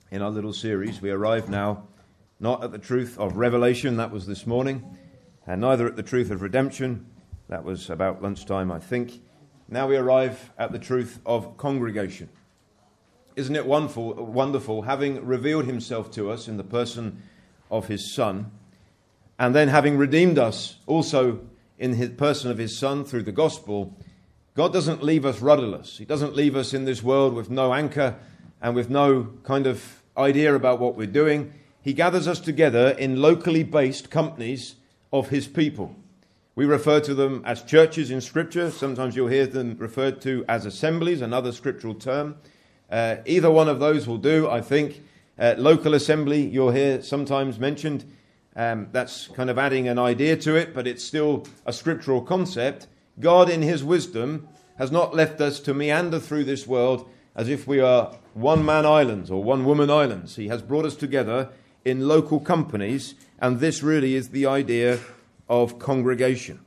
in our little series. We arrive now not at the truth of revelation, that was this morning, and neither at the truth of redemption, that was about lunchtime, I think. Now we arrive at the truth of congregation. Isn't it wonderful, having revealed himself to us in the person of his Son, and then having redeemed us also in the person of his Son through the gospel, God doesn't leave us rudderless. He doesn't leave us in this world with no anchor and with no kind of idea about what we're doing. He gathers us together in locally based companies of his people. We refer to them as churches in Scripture. Sometimes you'll hear them referred to as assemblies, another scriptural term. Either one of those will do, I think. Local assembly, you'll hear sometimes mentioned. That's kind of adding an idea to it, but it's still a scriptural concept. God, in his wisdom, has not left us to meander through this world as if we are one-man islands or one-woman islands. He has brought us together in local companies, and this really is the idea of congregation.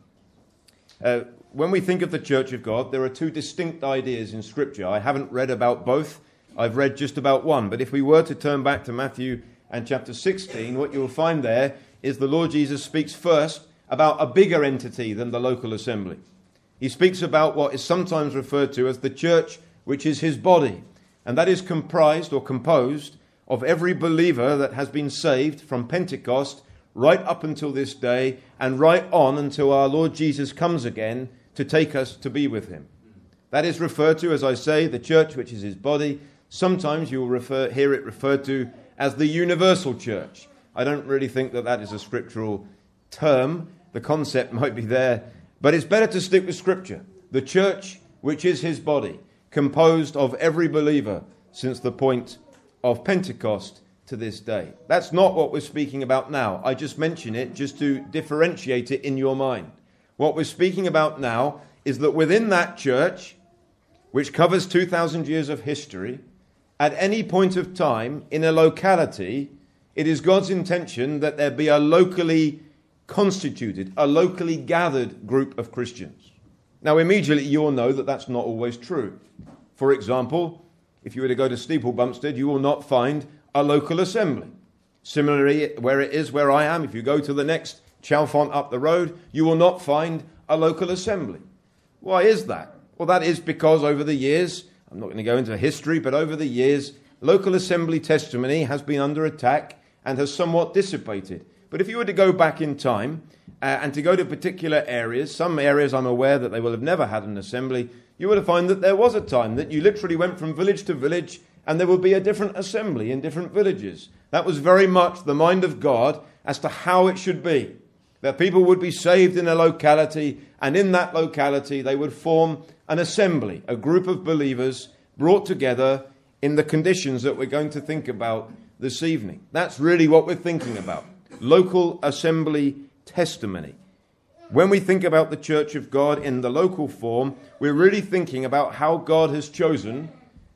When we think of the Church of God, there are two distinct ideas in Scripture. I haven't read about both. I've read just about one. But if we were to turn back to Matthew and chapter 16, what you'll find there is the Lord Jesus speaks first about a bigger entity than the local assembly. He speaks about what is sometimes referred to as the church, which is his body. And that is comprised or composed of every believer that has been saved from Pentecost right up until this day and right on until our Lord Jesus comes again to take us to be with him. That is referred to, as I say, the church, which is his body. Sometimes you will hear it referred to as the universal church. I don't really think that is a scriptural term. The concept might be there, but it's better to stick with Scripture. The church, which is his body, composed of every believer since the point of Pentecost to this day. That's not what we're speaking about now. I just mention it just to differentiate it in your mind. What we're speaking about now is that within that church, which covers 2,000 years of history, at any point of time in a locality, it is God's intention that there be a locally constituted, a locally gathered group of Christians. Now, immediately you'll know that that's not always true. For example, if you were to go to Steeple Bumpstead, you will not find a local assembly. Similarly, where I am, if you go to the next Chalfont up the road, you will not find a local assembly. Why is that? Well, that is because over the years, I'm not going to go into history, but over the years, local assembly testimony has been under attack and has somewhat dissipated. But if you were to go back in time and to go to particular areas, some areas I'm aware that they will have never had an assembly, you would find that there was a time that you literally went from village to village and there would be a different assembly in different villages. That was very much the mind of God as to how it should be. That people would be saved in a locality, and in that locality they would form an assembly, a group of believers brought together in the conditions that we're going to think about this evening. That's really what we're thinking about. Local assembly testimony. When we think about the Church of God in the local form, we're really thinking about how God has chosen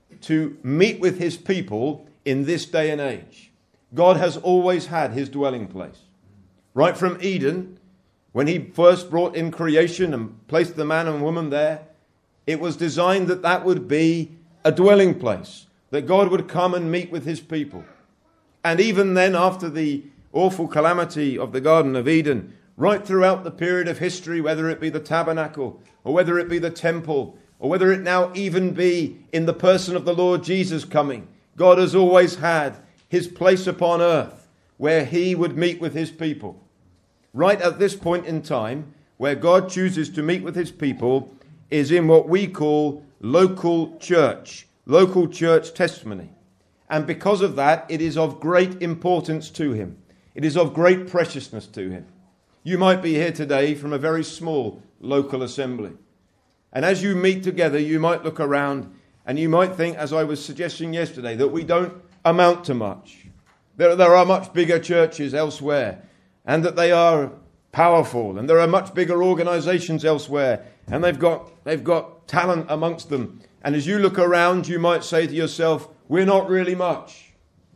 to meet with his people in this day and age. God has always had his dwelling place. Right from Eden, when he first brought in creation and placed the man and woman there, it was designed that that would be a dwelling place, that God would come and meet with his people. And even then, after the awful calamity of the Garden of Eden, right throughout the period of history, whether it be the tabernacle, or whether it be the temple, or whether it now even be in the person of the Lord Jesus coming, God has always had his place upon earth where he would meet with his people. Right at this point in time, where God chooses to meet with his people, is in what we call local church testimony. And because of that, it is of great importance to him. It is of great preciousness to him. You might be here today from a very small local assembly. And as you meet together, you might look around and you might think, as I was suggesting yesterday, that we don't amount to much. There are much bigger churches elsewhere, and that they are powerful, and there are much bigger organizations elsewhere, and they've got talent amongst them. And as you look around, you might say to yourself, we're not really much.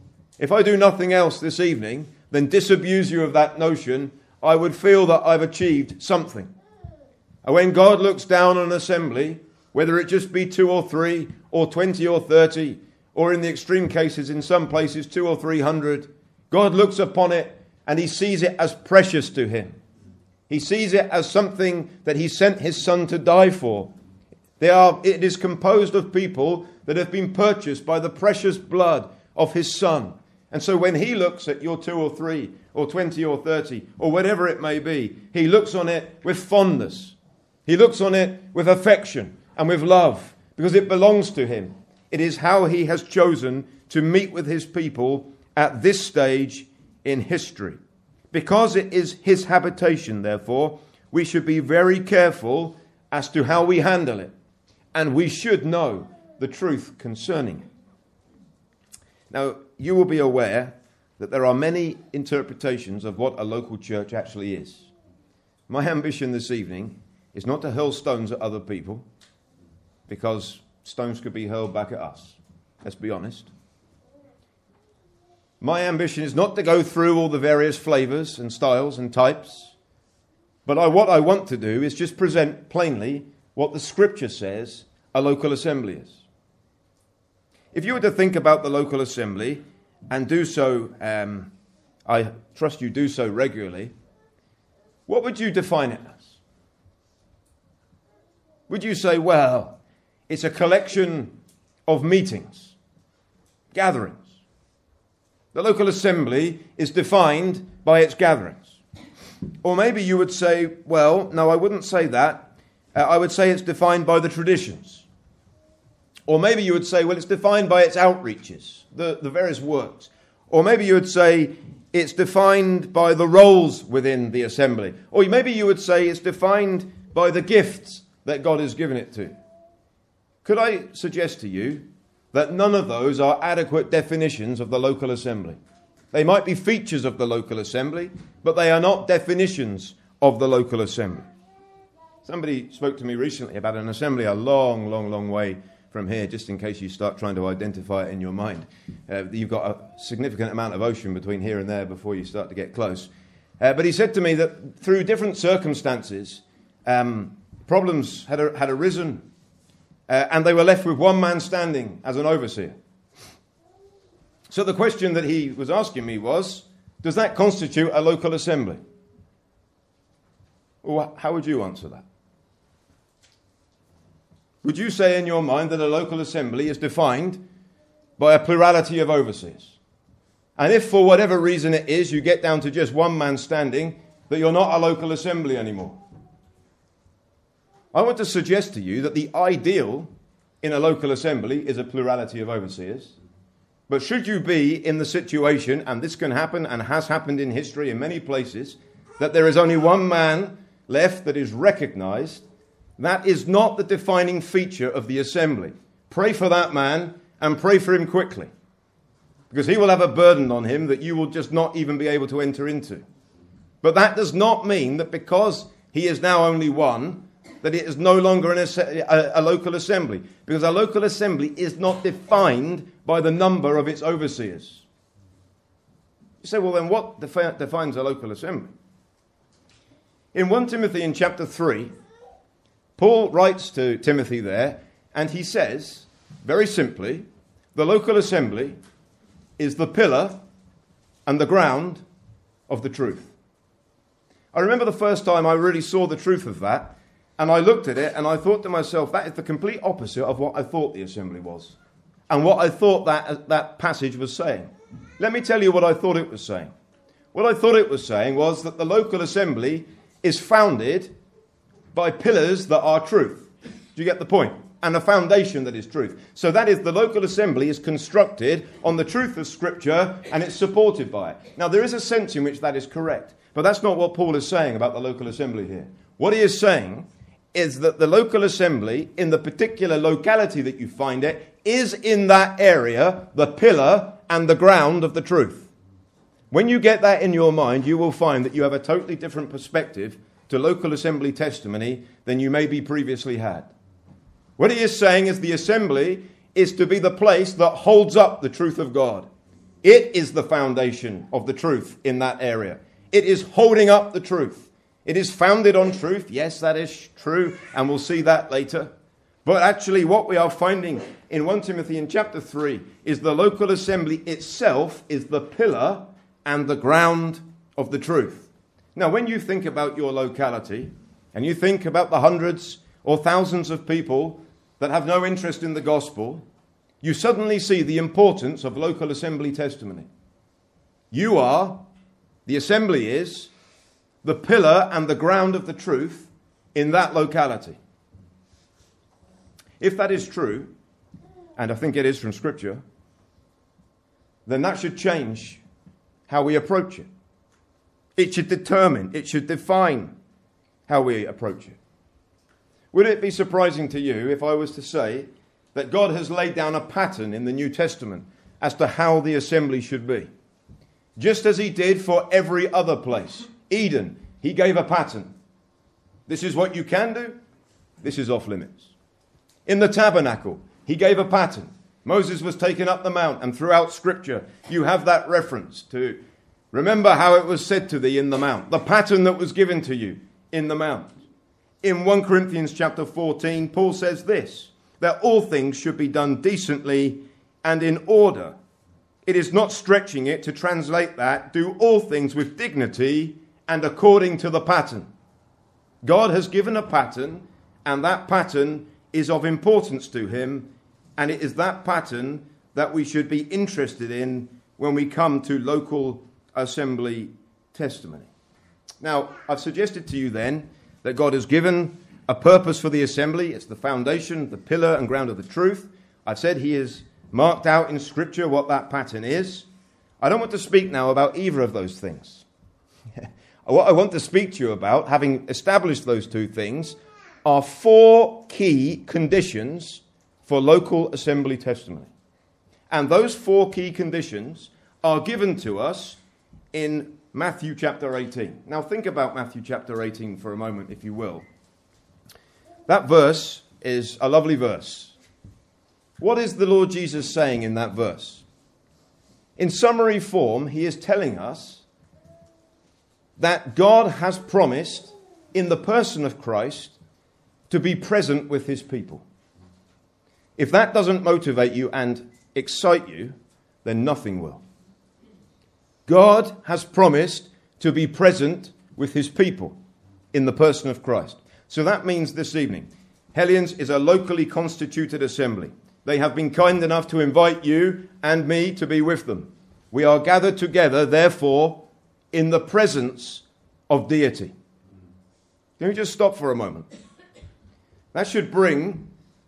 If I do nothing else this evening than disabuse you of that notion, I would feel that I've achieved something. And when God looks down on an assembly, whether it just be 2 or 3 or 20 or 30 or in the extreme cases, in some places, 200 or 300, God looks upon it and he sees it as precious to him. He sees it as something that he sent his son to die for. It is composed of people that have been purchased by the precious blood of his son. And so when he looks at your 2 or 3 or 20 or 30 or whatever it may be, he looks on it with fondness. He looks on it with affection and with love because it belongs to him. It is how he has chosen to meet with his people at this stage in history. Because it is his habitation, therefore, we should be very careful as to how we handle it. And we should know the truth concerning it. Now, you will be aware that there are many interpretations of what a local church actually is. My ambition this evening is not to hurl stones at other people, because stones could be hurled back at us. Let's be honest. My ambition is not to go through all the various flavours and styles and types, but what I want to do is just present plainly what the Scripture says a local assembly is. If you were to think about the local assembly, and do so, I trust you do so regularly, what would you define it as? Would you say, well, it's a collection of meetings, gatherings? The local assembly is defined by its gatherings. Or maybe you would say, well, no, I wouldn't say that. I would say it's defined by the traditions. Or maybe you would say, well, it's defined by its outreaches, the various works. Or maybe you would say it's defined by the roles within the assembly. Or maybe you would say it's defined by the gifts that God has given it to. Could I suggest to you that none of those are adequate definitions of the local assembly? They might be features of the local assembly, but they are not definitions of the local assembly. Somebody spoke to me recently about an assembly a long, long, long way from here, just in case you start trying to identify it in your mind. You've got a significant amount of ocean between here and there before you start to get close. But he said to me that through different circumstances, problems had arisen, and they were left with one man standing as an overseer. So the question that he was asking me was, does that constitute a local assembly? Well, how would you answer that? Would you say in your mind that a local assembly is defined by a plurality of overseers? And if for whatever reason it is, you get down to just one man standing, that you're not a local assembly anymore? I want to suggest to you that the ideal in a local assembly is a plurality of overseers. But should you be in the situation, and this can happen and has happened in history in many places, that there is only one man left that is recognized, that is not the defining feature of the assembly. Pray for that man and pray for him quickly, because he will have a burden on him that you will just not even be able to enter into. But that does not mean that because he is now only one, that it is no longer a local assembly, because a local assembly is not defined by the number of its overseers. You say, well, then what defines a local assembly? In 1 Timothy in chapter 3, Paul writes to Timothy there, and he says, very simply, the local assembly is the pillar and the ground of the truth. I remember the first time I really saw the truth of that, and I looked at it and I thought to myself, that is the complete opposite of what I thought the assembly was, and what I thought that passage was saying. Let me tell you what I thought it was saying. What I thought it was saying was that the local assembly is founded by pillars that are truth. Do you get the point? And a foundation that is truth. So that is, the local assembly is constructed on the truth of Scripture, and it's supported by it. Now, there is a sense in which that is correct, but that's not what Paul is saying about the local assembly here. What he is saying is that the local assembly, in the particular locality that you find it, is in that area the pillar and the ground of the truth. When you get that in your mind, you will find that you have a totally different perspective to local assembly testimony than you maybe previously had. What he is saying is the assembly is to be the place that holds up the truth of God. It is the foundation of the truth in that area. It is holding up the truth. It is founded on truth. Yes, that is true, and we'll see that later. But actually what we are finding in 1 Timothy in chapter 3 is the local assembly itself is the pillar and the ground of the truth. Now, when you think about your locality and you think about the hundreds or thousands of people that have no interest in the gospel, you suddenly see the importance of local assembly testimony. You are, the assembly is, the pillar and the ground of the truth in that locality. If that is true, and I think it is from Scripture, then that should change how we approach it. It should determine, it should define how we approach it. Would it be surprising to you if I was to say that God has laid down a pattern in the New Testament as to how the assembly should be? Just as he did for every other place. Eden, he gave a pattern. This is what you can do. This is off limits. In the tabernacle, he gave a pattern. Moses was taken up the mount, and throughout Scripture, you have that reference to remember how it was said to thee in the mount, the pattern that was given to you in the mount. In 1 Corinthians chapter 14, Paul says this, that all things should be done decently and in order. It is not stretching it to translate that, do all things with dignity and according to the pattern. God has given a pattern, and that pattern is of importance to him, and it is that pattern that we should be interested in when we come to local assembly testimony. Now, I've suggested to you then that God has given a purpose for the assembly. It's the foundation, the pillar and ground of the truth. I've said he has marked out in Scripture what that pattern is. I don't want to speak now about either of those things. What I want to speak to you about, having established those two things, are 4 key conditions for local assembly testimony. And those 4 key conditions are given to us in Matthew chapter 18. Now think about Matthew chapter 18 for a moment, if you will. That verse is a lovely verse. What is the Lord Jesus saying in that verse? In summary form, he is telling us that God has promised in the person of Christ to be present with his people. If that doesn't motivate you and excite you, then nothing will. God has promised to be present with his people in the person of Christ. So that means this evening, Hellions is a locally constituted assembly. They have been kind enough to invite you and me to be with them. We are gathered together, therefore, in the presence of deity. Let me just stop for a moment. That should bring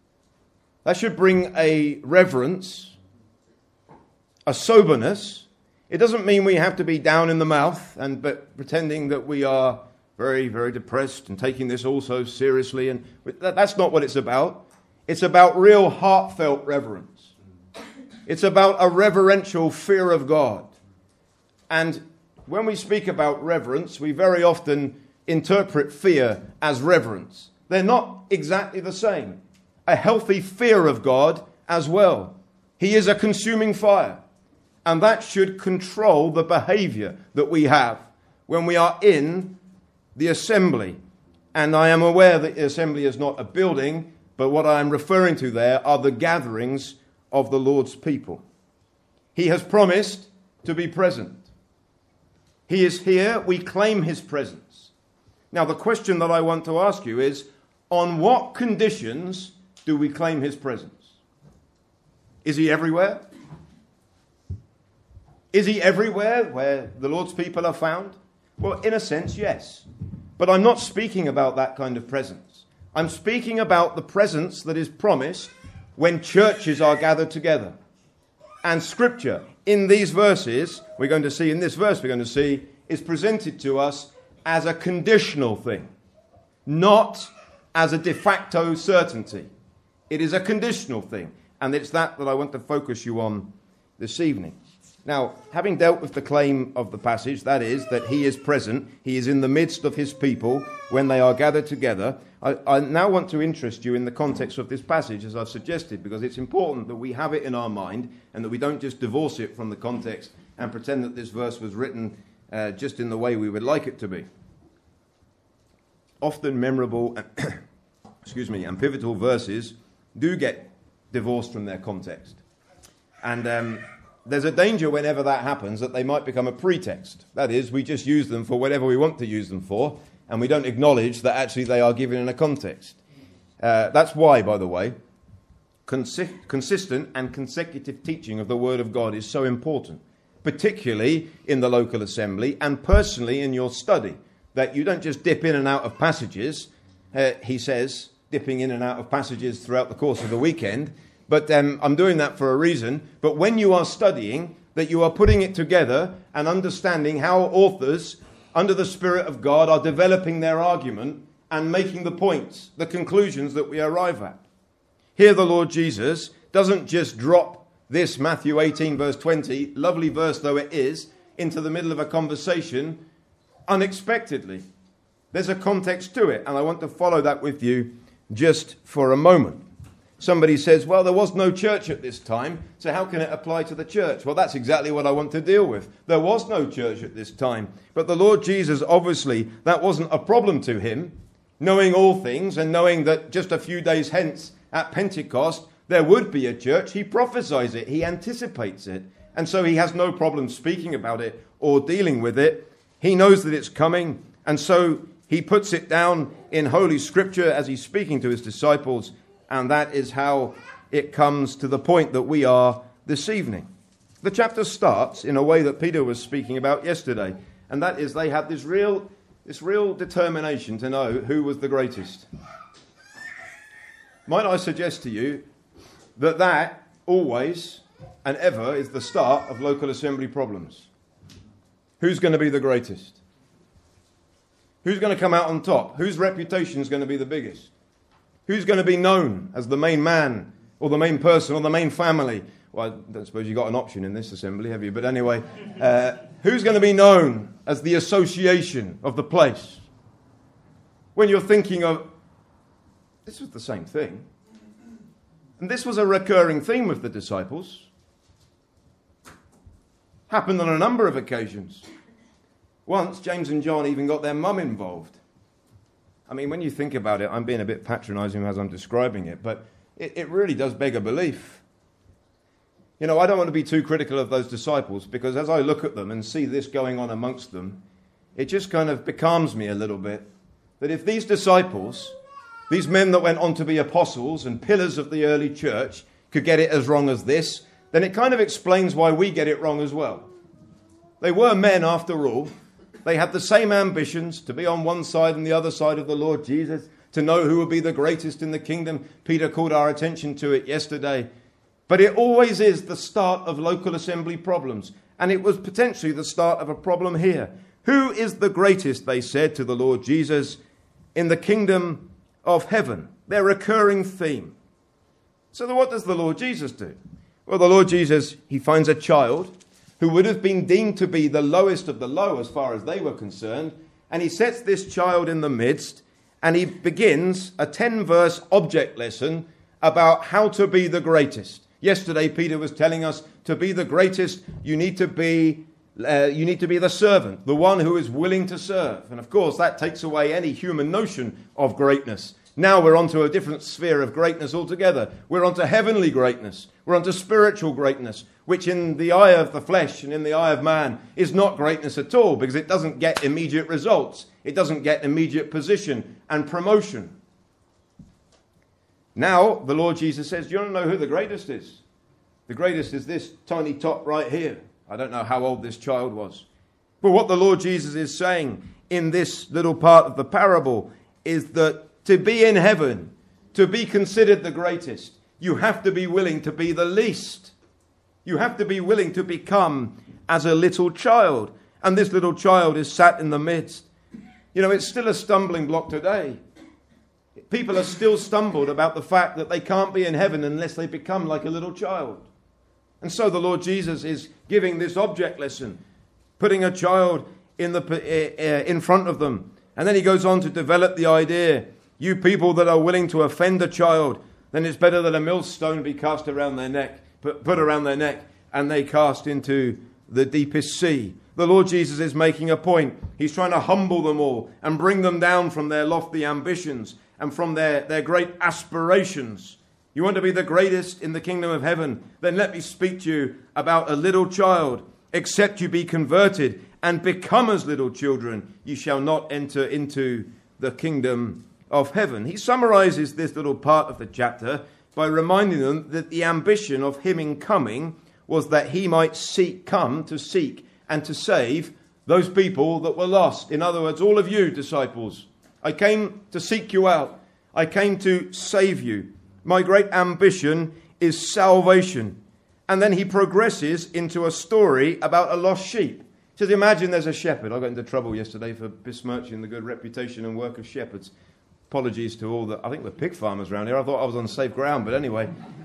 a reverence, a soberness. It doesn't mean we have to be down in the mouth but pretending that we are very, very depressed and taking this all so seriously. And that's not what it's about. It's about real heartfelt reverence. It's about a reverential fear of God. And when we speak about reverence, we very often interpret fear as reverence. They're not exactly the same. A healthy fear of God as well. He is a consuming fire. And that should control the behavior that we have when we are in the assembly. And I am aware that the assembly is not a building, but what I am referring to there are the gatherings of the Lord's people. He has promised to be present. He is here. We claim his presence. Now, the question that I want to ask you is, on what conditions do we claim his presence? Is he everywhere? Is he everywhere where the Lord's people are found? Well, in a sense, yes. But I'm not speaking about that kind of presence. I'm speaking about the presence that is promised when churches are gathered together. And Scripture, in these verses, we're going to see, is presented to us as a conditional thing, not as a de facto certainty. It is a conditional thing, and it's that I want to focus you on this evening. Now, having dealt with the claim of the passage, that is, that he is present, he is in the midst of his people when they are gathered together, I now want to interest you in the context of this passage, as I've suggested, because it's important that we have it in our mind and that we don't just divorce it from the context and pretend that this verse was written just in the way we would like it to be. Often memorable and pivotal verses do get divorced from their context. And there's a danger whenever that happens that they might become a pretext. That is, we just use them for whatever we want to use them for, and we don't acknowledge that actually they are given in a context. That's why, by the way, consistent and consecutive teaching of the Word of God is so important, particularly in the local assembly and personally in your study, that you don't just dip in and out of passages, he says, dipping in and out of passages throughout the course of the weekend, but I'm doing that for a reason. But when you are studying, that you are putting it together and understanding how authors, under the Spirit of God, are developing their argument and making the points, the conclusions that we arrive at. Here the Lord Jesus doesn't just drop this Matthew 18 verse 20, lovely verse though it is, into the middle of a conversation unexpectedly. There's a context to it, and I want to follow that with you just for a moment. Somebody says, well, there was no church at this time, so how can it apply to the church? Well, that's exactly what I want to deal with. There was no church at this time, but the Lord Jesus, obviously, that wasn't a problem to him, knowing all things and knowing that just a few days hence at Pentecost, there would be a church. He prophesies it, he anticipates it, and so he has no problem speaking about it or dealing with it. He knows that it's coming, and so he puts it down in Holy Scripture as he's speaking to his disciples. And that is how it comes to the point that we are this evening. The chapter starts in a way that Peter was speaking about yesterday. And that is they had this real determination to know who was the greatest. Might I suggest to you that always and ever is the start of local assembly problems. Who's going to be the greatest? Who's going to come out on top? Whose reputation is going to be the biggest? Who's going to be known as the main man or the main person or the main family? Well, I don't suppose you've got an option in this assembly, have you? But anyway, who's going to be known as the association of the place? When you're thinking of, this was the same thing. And this was a recurring theme with the disciples. Happened on a number of occasions. Once, James and John even got their mum involved. I mean, when you think about it, I'm being a bit patronising as I'm describing it, but it really does beg a belief. You know, I don't want to be too critical of those disciples, because as I look at them and see this going on amongst them, it just kind of becomes me a little bit that if these disciples, these men that went on to be apostles and pillars of the early church, could get it as wrong as this, then it kind of explains why we get it wrong as well. They were men after all. They had the same ambitions to be on one side and the other side of the Lord Jesus, to know who would be the greatest in the kingdom. Peter called our attention to it yesterday. But it always is the start of local assembly problems. And it was potentially the start of a problem here. Who is the greatest, they said to the Lord Jesus, in the kingdom of heaven? Their recurring theme. So what does the Lord Jesus do? Well, the Lord Jesus, he finds a child who would have been deemed to be the lowest of the low as far as they were concerned. And he sets this child in the midst, and he begins a 10-verse object lesson about how to be the greatest. Yesterday, Peter was telling us to be the greatest, you need to be the servant, the one who is willing to serve. And of course, that takes away any human notion of greatness. Now we're onto a different sphere of greatness altogether. We're onto heavenly greatness. We're onto spiritual greatness, which in the eye of the flesh and in the eye of man is not greatness at all, because it doesn't get immediate results. It doesn't get immediate position and promotion. Now, the Lord Jesus says, do you want to know who the greatest is? The greatest is this tiny tot right here. I don't know how old this child was. But what the Lord Jesus is saying in this little part of the parable is that to be in heaven, to be considered the greatest, you have to be willing to be the least. You have to be willing to become as a little child. And this little child is sat in the midst. You know, it's still a stumbling block today. People are still stumbled about the fact that they can't be in heaven unless they become like a little child. And so the Lord Jesus is giving this object lesson, putting a child in front of them. And then he goes on to develop the idea, you people that are willing to offend a child, then it's better that a millstone be cast around their neck, put around their neck, and they cast into the deepest sea. The Lord Jesus is making a point. He's trying to humble them all and bring them down from their lofty ambitions and from their great aspirations. You want to be the greatest in the kingdom of heaven? Then let me speak to you about a little child. Except you be converted and become as little children, you shall not enter into the kingdom of heaven. He summarizes this little part of the chapter by reminding them that the ambition of him in coming was that he might come to seek and to save those people that were lost. In other words, all of you disciples, I came to seek you out. I came to save you. My great ambition is salvation. And then he progresses into a story about a lost sheep. He says, imagine there's a shepherd. I got into trouble yesterday for besmirching the good reputation and work of shepherds. Apologies to all the pig farmers around here. I thought I was on safe ground. But anyway,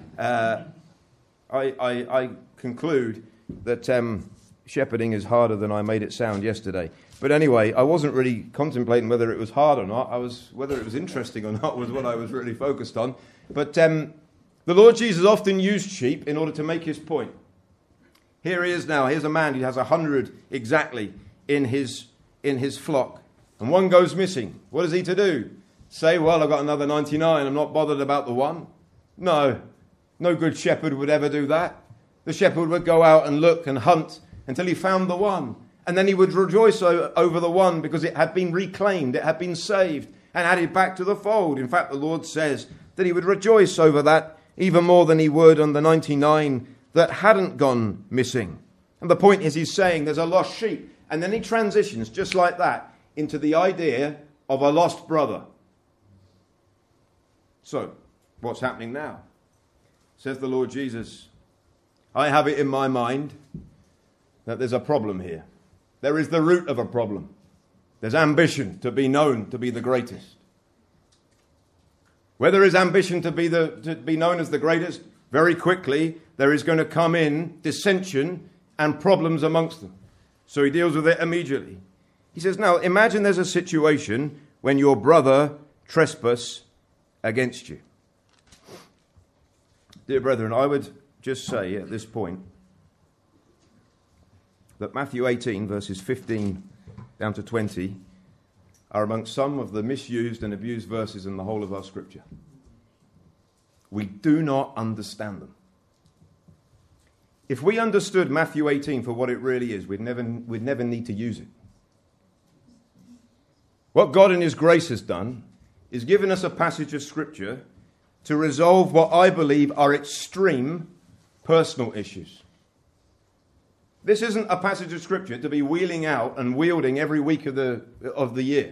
I conclude that shepherding is harder than I made it sound yesterday. But anyway, I wasn't really contemplating whether it was hard or not. Whether it was interesting or not was what I was really focused on. But the Lord Jesus often used sheep in order to make his point. Here he is now. Here's a man who has 100 exactly in his flock. And one goes missing. What is he to do? Say, well, I've got another 99. I'm not bothered about the one. No good shepherd would ever do that. The shepherd would go out and look and hunt until he found the one. And then he would rejoice over the one because it had been reclaimed, it had been saved and added back to the fold. In fact, the Lord says that he would rejoice over that even more than he would on the 99 that hadn't gone missing. And the point is, he's saying there's a lost sheep. And then he transitions just like that into the idea of a lost brother. So, what's happening now? Says the Lord Jesus, I have it in my mind that there's a problem here. There is the root of a problem. There's ambition to be known to be the greatest. Where there is ambition to be known as the greatest, very quickly there is going to come in dissension and problems amongst them. So he deals with it immediately. He says, now imagine there's a situation when your brother trespass against you. Dear brethren, I would just say at this point that Matthew 18, verses 15 down to 20, are amongst some of the misused and abused verses in the whole of our scripture. We do not understand them. If we understood Matthew 18 for what it really is, we'd never need to use it. What God in his grace has done is given us a passage of scripture to resolve what I believe are extreme personal issues. This isn't a passage of scripture to be wheeling out and wielding every week of the year.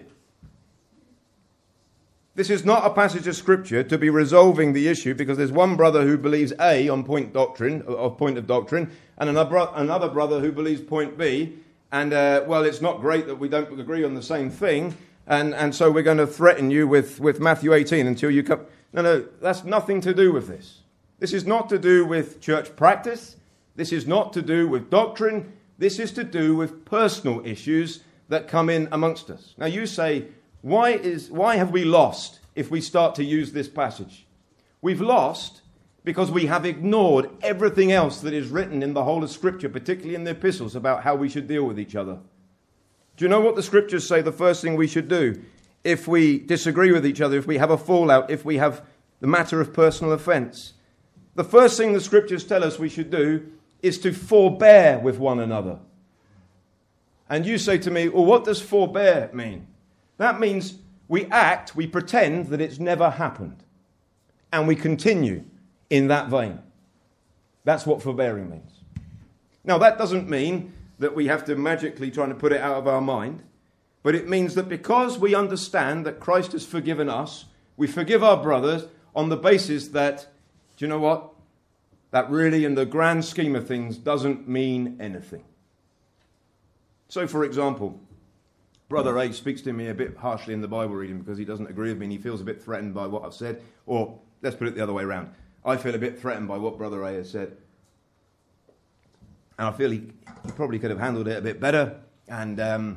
This is not a passage of scripture to be resolving the issue because there's one brother who believes A on point of doctrine, and another brother who believes point B. And it's not great that we don't agree on the same thing, and so we're going to threaten you with Matthew 18 until you come. No, that's nothing to do with this. This is not to do with church practice. This is not to do with doctrine. This is to do with personal issues that come in amongst us. Now you say, why have we lost if we start to use this passage? We've lost because we have ignored everything else that is written in the whole of Scripture, particularly in the epistles, about how we should deal with each other. Do you know what the Scriptures say the first thing we should do if we disagree with each other, if we have a fallout, if we have the matter of personal offence? The first thing the Scriptures tell us we should do is to forbear with one another. And you say to me, well, what does forbear mean? That means we pretend that it's never happened. And we continue in that vein. That's what forbearing means. Now, that doesn't mean that we have to magically try to put it out of our mind. But it means that because we understand that Christ has forgiven us, we forgive our brothers on the basis that, do you know what? That really, in the grand scheme of things, doesn't mean anything. So, for example, Brother A speaks to me a bit harshly in the Bible reading because he doesn't agree with me and he feels a bit threatened by what I've said. Or, let's put it the other way around. I feel a bit threatened by what Brother A has said. And I feel he probably could have handled it a bit better. And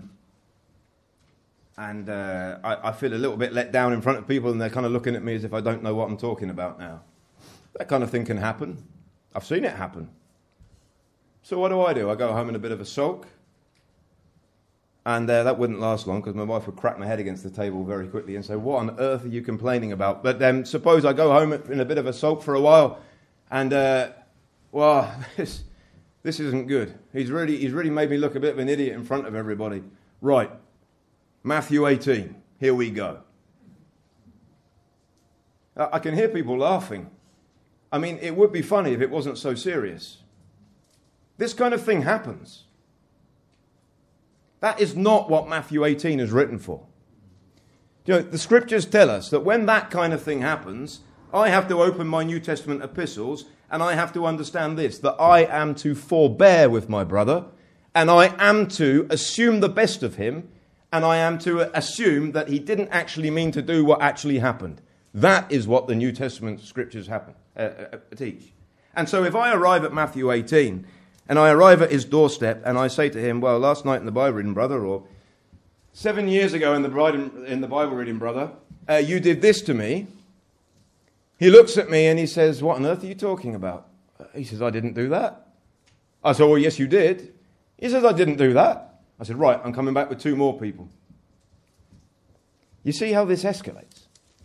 I feel a little bit let down in front of people and they're kind of looking at me as if I don't know what I'm talking about now. That kind of thing can happen. I've seen it happen. So what do? I go home in a bit of a sulk. And that wouldn't last long because my wife would crack my head against the table very quickly and say, what on earth are you complaining about? But suppose I go home in a bit of a sulk for a while and, this isn't good. He's really made me look a bit of an idiot in front of everybody. Right, Matthew 18, here we go. I can hear people laughing. I mean, it would be funny if it wasn't so serious. This kind of thing happens. That is not what Matthew 18 is written for. You know, the scriptures tell us that when that kind of thing happens, I have to open my New Testament epistles and I have to understand this, that I am to forbear with my brother and I am to assume the best of him and I am to assume that he didn't actually mean to do what actually happened. That is what the New Testament scriptures teach. And so if I arrive at Matthew 18 and I arrive at his doorstep and I say to him, well, last night in the Bible reading, brother, or 7 years ago in the Bible reading, brother, you did this to me. He looks at me and he says, what on earth are you talking about? He says, I didn't do that. I said, well, yes, you did. He says, I didn't do that. I said, right, I'm coming back with 2 more people. You see how this escalates?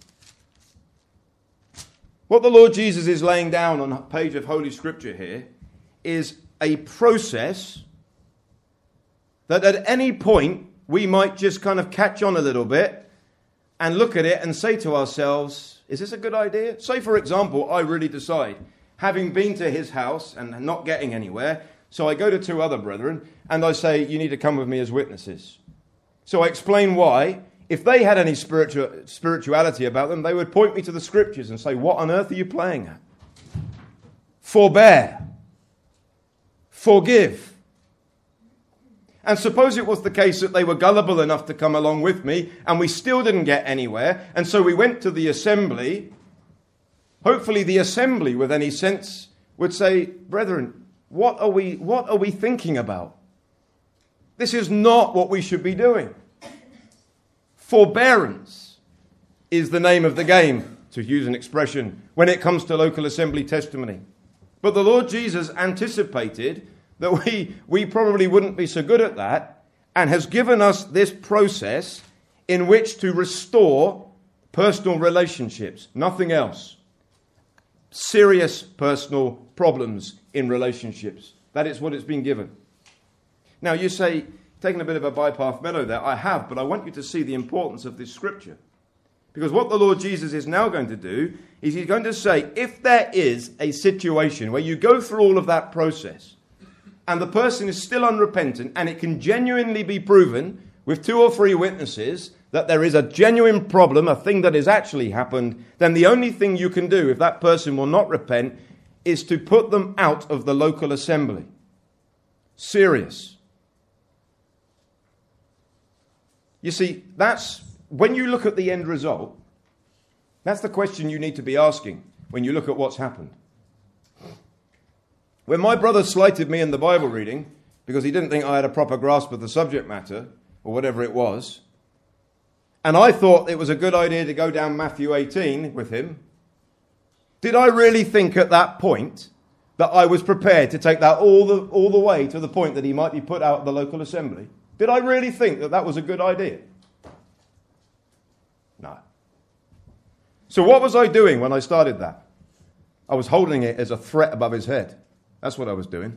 What the Lord Jesus is laying down on a page of Holy Scripture here is a process that at any point we might just kind of catch on a little bit and look at it and say to ourselves, is this a good idea? Say, for example, I really decide, having been to his house and not getting anywhere, so I go to 2 other brethren and I say, you need to come with me as witnesses. So I explain why. If they had any spirituality about them, they would point me to the scriptures and say, what on earth are you playing at? Forbear. Forgive. And suppose it was the case that they were gullible enough to come along with me and we still didn't get anywhere. And so we went to the assembly. Hopefully the assembly with any sense would say, brethren, what are we thinking about? This is not what we should be doing. Forbearance is the name of the game, to use an expression, when it comes to local assembly testimony. But the Lord Jesus anticipated that we probably wouldn't be so good at that and has given us this process in which to restore personal relationships, nothing else. Serious personal problems in relationships. That is what it's been given. Now you say, taking a bit of a bypath mellow there, I have, but I want you to see the importance of this scripture. Because what the Lord Jesus is now going to do is he's going to say, if there is a situation where you go through all of that process and the person is still unrepentant and it can genuinely be proven with 2 or 3 witnesses that there is a genuine problem, a thing that has actually happened, then the only thing you can do if that person will not repent is to put them out of the local assembly. Serious. You see, that's when you look at the end result, that's the question you need to be asking when you look at what's happened. When my brother slighted me in the Bible reading because he didn't think I had a proper grasp of the subject matter or whatever it was, and I thought it was a good idea to go down Matthew 18 with him, did I really think at that point that I was prepared to take that all the way to the point that he might be put out of the local assembly? Did I really think that that was a good idea? No. So what was I doing when I started that? I was holding it as a threat above his head. That's what I was doing.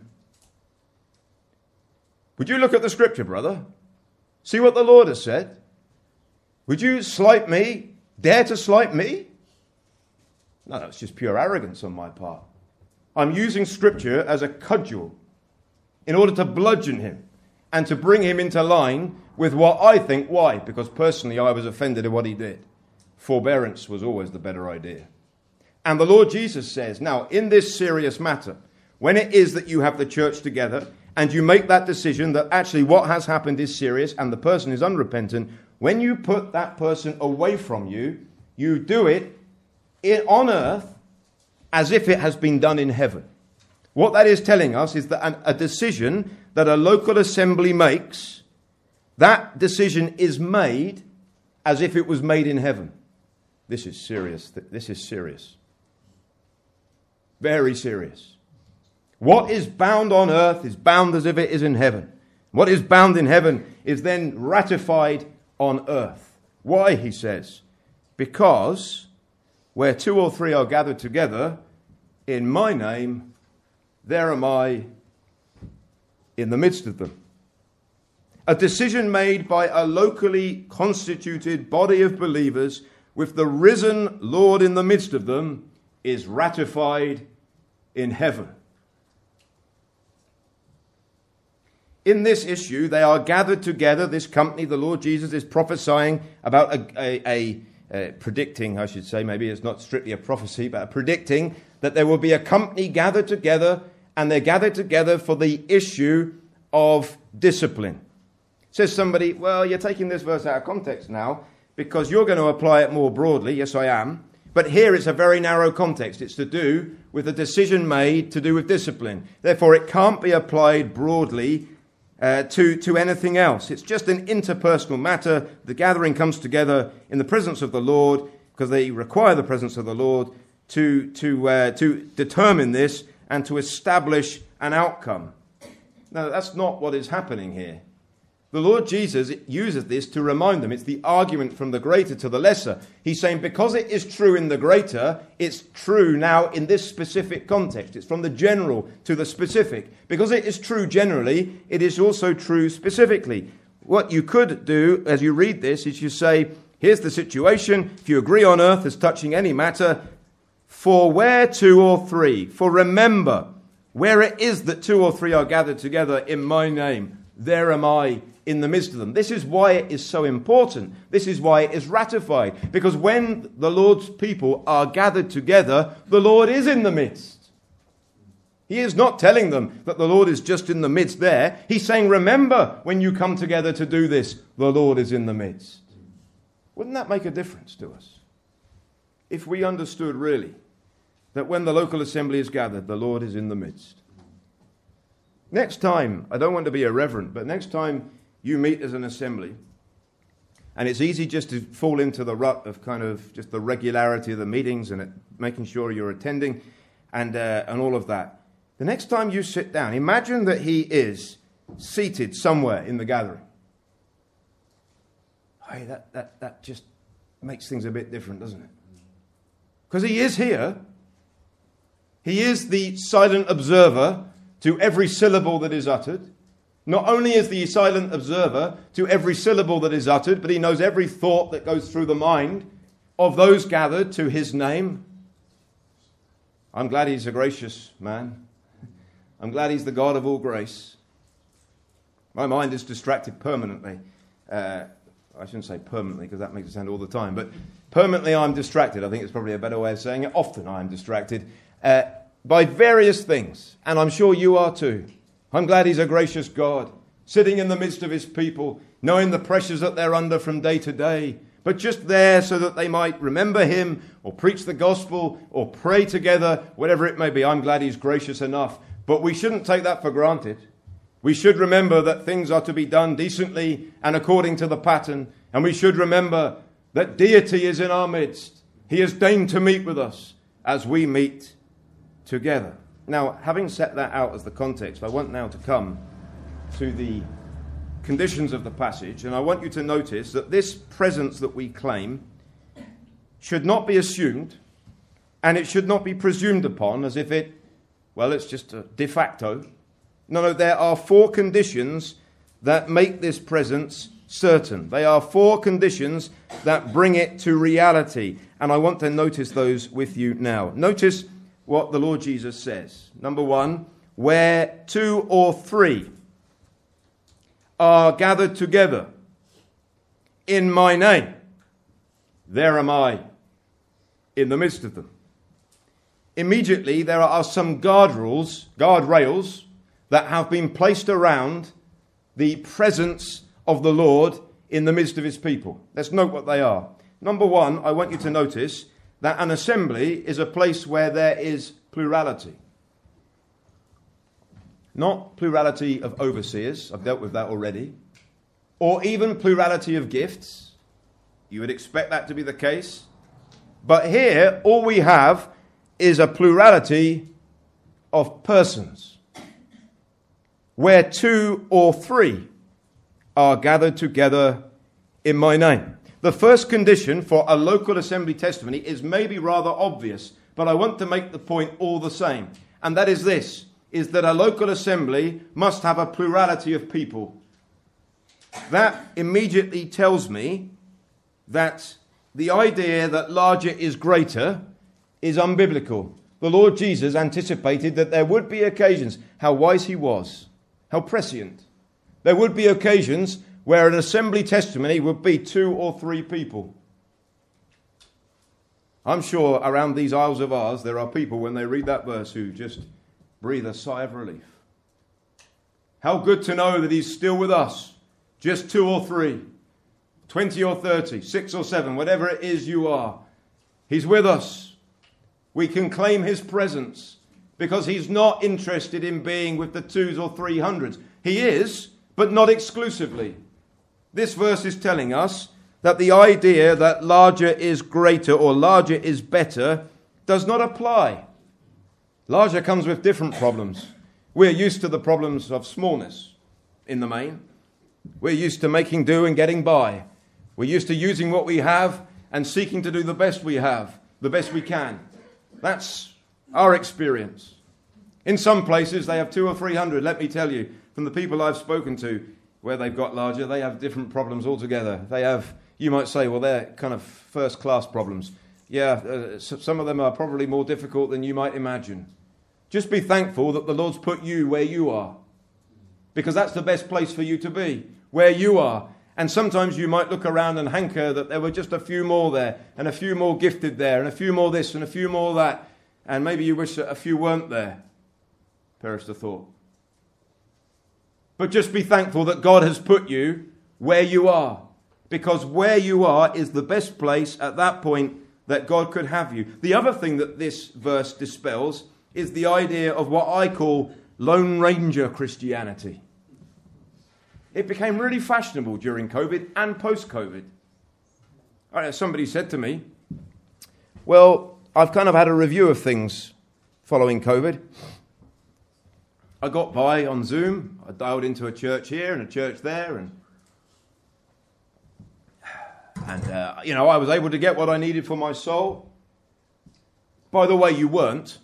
Would you look at the scripture, brother? See what the Lord has said? Would you slight me? Dare to slight me? No, that's just pure arrogance on my part. I'm using scripture as a cudgel in order to bludgeon him and to bring him into line with what I think. Why? Because personally I was offended at what he did. Forbearance was always the better idea. And the Lord Jesus says, now in this serious matter, when it is that you have the church together and you make that decision that actually what has happened is serious and the person is unrepentant, when you put that person away from you, you do it on earth as if it has been done in heaven. What that is telling us is that a decision that a local assembly makes, that decision is made as if it was made in heaven. This is serious. This is serious. Very serious. What is bound on earth is bound as if it is in heaven. What is bound in heaven is then ratified on earth. Why, he says? Because where 2 or 3 are gathered together in my name, there am I in the midst of them. A decision made by a locally constituted body of believers with the risen Lord in the midst of them is ratified in heaven. In this issue, they are gathered together. This company, the Lord Jesus, is prophesying about predicting, I should say, maybe it's not strictly a prophecy, but predicting that there will be a company gathered together, and they're gathered together for the issue of discipline. Says somebody, well, you're taking this verse out of context now because you're going to apply it more broadly. Yes, I am. But here it's a very narrow context. It's to do with a decision made to do with discipline. Therefore, it can't be applied broadly to anything else. It's just an interpersonal matter. The gathering comes together in the presence of the Lord because they require the presence of the Lord to determine this and to establish an outcome. Now, that's not what is happening here. The Lord Jesus uses this to remind them. It's the argument from the greater to the lesser. He's saying because it is true in the greater, it's true now in this specific context. It's from the general to the specific. Because it is true generally, it is also true specifically. What you could do as you read this is you say, here's the situation. If you agree on earth as touching any matter, for where 2 or 3, for remember, where it is that 2 or 3 are gathered together in my name, there am I in the midst of them. This is why it is so important. This is why it is ratified. Because when the Lord's people are gathered together, the Lord is in the midst. He is not telling them that the Lord is just in the midst there. He's saying, remember, when you come together to do this, the Lord is in the midst. Wouldn't that make a difference to us? If we understood really that when the local assembly is gathered, the Lord is in the midst. Next time, I don't want to be irreverent, but next time you meet as an assembly, and it's easy just to fall into the rut of kind of just the regularity of the meetings and making sure you're attending and all of that. The next time you sit down, imagine that he is seated somewhere in the gathering. Hey, that just makes things a bit different, doesn't it? Because he is here. He is the silent observer to every syllable that is uttered. Not only is the silent observer to every syllable that is uttered, but he knows every thought that goes through the mind of those gathered to his name. I'm glad he's a gracious man. I'm glad he's the God of all grace. My mind is distracted permanently. I shouldn't say permanently because that makes it sound all the time, but permanently I'm distracted. I think it's probably a better way of saying it. Often I'm distracted by various things, and I'm sure you are too. I'm glad he's a gracious God, sitting in the midst of his people, knowing the pressures that they're under from day to day, but just there so that they might remember him or preach the gospel or pray together, whatever it may be. I'm glad he's gracious enough, but we shouldn't take that for granted. We should remember that things are to be done decently and according to the pattern, and we should remember that deity is in our midst. He has deigned to meet with us as we meet together. Now, having set that out as the context, I want now to come to the conditions of the passage, and I want you to notice that this presence that we claim should not be assumed, and it should not be presumed upon as if it's just a de facto. No, there are 4 conditions that make this presence certain. They are 4 conditions that bring it to reality, and I want to notice those with you now. Notice what the Lord Jesus says. Number 1, where 2 or 3 are gathered together in my name, there am I in the midst of them. Immediately there are some guardrails that have been placed around the presence of the Lord in the midst of his people. Let's note what they are. Number 1, I want you to notice that an assembly is a place where there is plurality. Not plurality of overseers, I've dealt with that already, or even plurality of gifts. You would expect that to be the case. But here, all we have is a plurality of persons, where 2 or 3 are gathered together in my name. The first condition for a local assembly testimony is maybe rather obvious, but I want to make the point all the same. And that is this, is that a local assembly must have a plurality of people. That immediately tells me that the idea that larger is greater is unbiblical. The Lord Jesus anticipated that there would be occasions, how wise he was, how prescient. There would be occasions where an assembly testimony would be 2 or 3 people. I'm sure around these aisles of ours there are people when they read that verse who just breathe a sigh of relief. How good to know that he's still with us. Just 2 or 3, 20 or 30, 6 or 7, whatever it is you are. He's with us. We can claim his presence because he's not interested in being with the 2s or 300s. He is, but not exclusively. This verse is telling us that the idea that larger is greater or larger is better does not apply. Larger comes with different problems. We're used to the problems of smallness in the main. We're used to making do and getting by. We're used to using what we have and seeking to do the best we have, the best we can. That's our experience. In some places they have 200 or 300, let me tell you, from the people I've spoken to, where they've got larger, they have different problems altogether. They have, you might say, well, they're kind of first-class problems. Yeah, some of them are probably more difficult than you might imagine. Just be thankful that the Lord's put you where you are, because that's the best place for you to be, where you are. And sometimes you might look around and hanker that there were just a few more there, and a few more gifted there, and a few more this, and a few more that, and maybe you wish that a few weren't there. Perish the thought. But just be thankful that God has put you where you are, because where you are is the best place at that point that God could have you. The other thing that this verse dispels is the idea of what I call Lone Ranger Christianity. It became really fashionable during COVID and post-COVID. Somebody said to me, well, I've kind of had a review of things following COVID. I got by on Zoom. I dialed into a church here and a church there, and I was able to get what I needed for my soul. By the way, you weren't.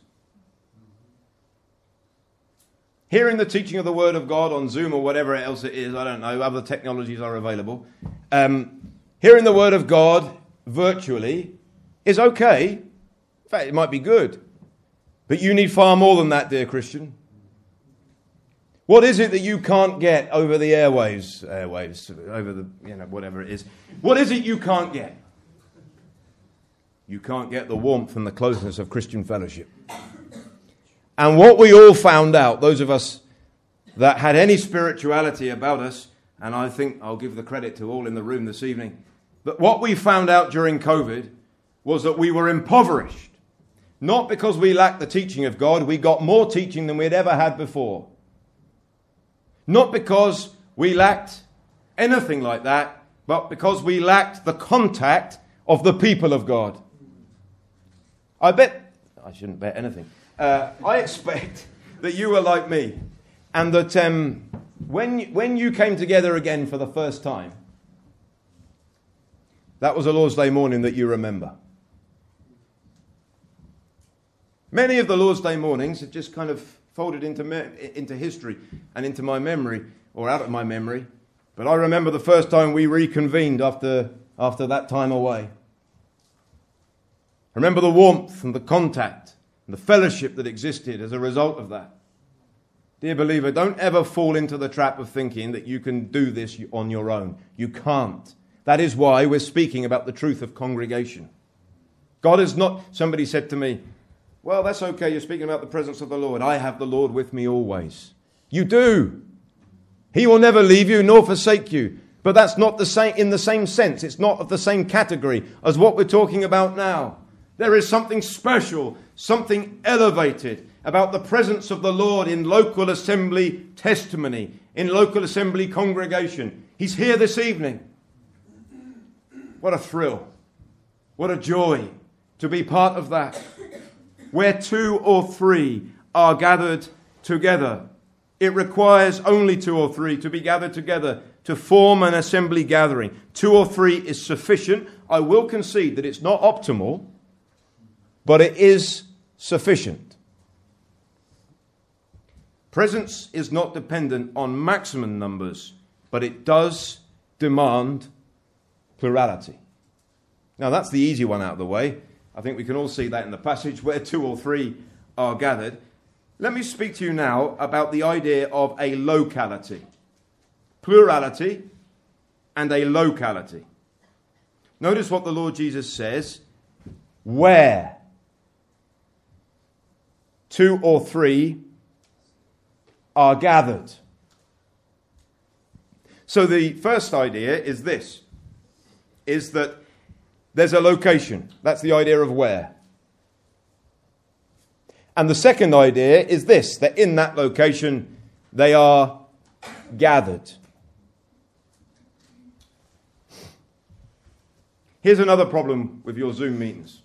Hearing the teaching of the Word of God on Zoom or whatever else it is, I don't know, other technologies are available. Hearing the Word of God virtually is okay. In fact, it might be good. But you need far more than that, dear Christian. What is it that you can't get over the airwaves, over the, whatever it is? What is it you can't get? You can't get the warmth and the closeness of Christian fellowship. And what we all found out, those of us that had any spirituality about us, and I think I'll give the credit to all in the room this evening, that what we found out during COVID was that we were impoverished. Not because we lacked the teaching of God, we got more teaching than we'd ever had before. Not because we lacked anything like that, but because we lacked the contact of the people of God. I shouldn't bet anything. I expect that you were like me, and that when you came together again for the first time, that was a Lord's Day morning that you remember. Many of the Lord's Day mornings have just kind of folded into history and into my memory, or out of my memory. But I remember the first time we reconvened after that time away. I remember the warmth and the contact and the fellowship that existed as a result of that. Dear believer, don't ever fall into the trap of thinking that you can do this on your own. You can't. That is why we're speaking about the truth of congregation. God is not, somebody said to me, well, that's okay, you're speaking about the presence of the Lord. I have the Lord with me always. You do. He will never leave you nor forsake you. But that's not the same in the same sense. It's not of the same category as what we're talking about now. There is something special, something elevated about the presence of the Lord in local assembly testimony, in local assembly congregation. He's here this evening. What a thrill. What a joy to be part of that. Where 2 or 3 are gathered together. It requires only 2 or 3 to be gathered together to form an assembly gathering. 2 or 3 is sufficient. I will concede that it's not optimal, but it is sufficient. Presence is not dependent on maximum numbers, but it does demand plurality. Now that's the easy one out of the way. I think we can all see that in the passage where 2 or 3 are gathered. Let me speak to you now about the idea of a locality. Plurality and a locality. Notice what the Lord Jesus says. Where 2 or 3 are gathered. So the first idea is this, is that there's a location. That's the idea of where. And the second idea is this, that in that location they are gathered. Here's another problem with your Zoom meetings.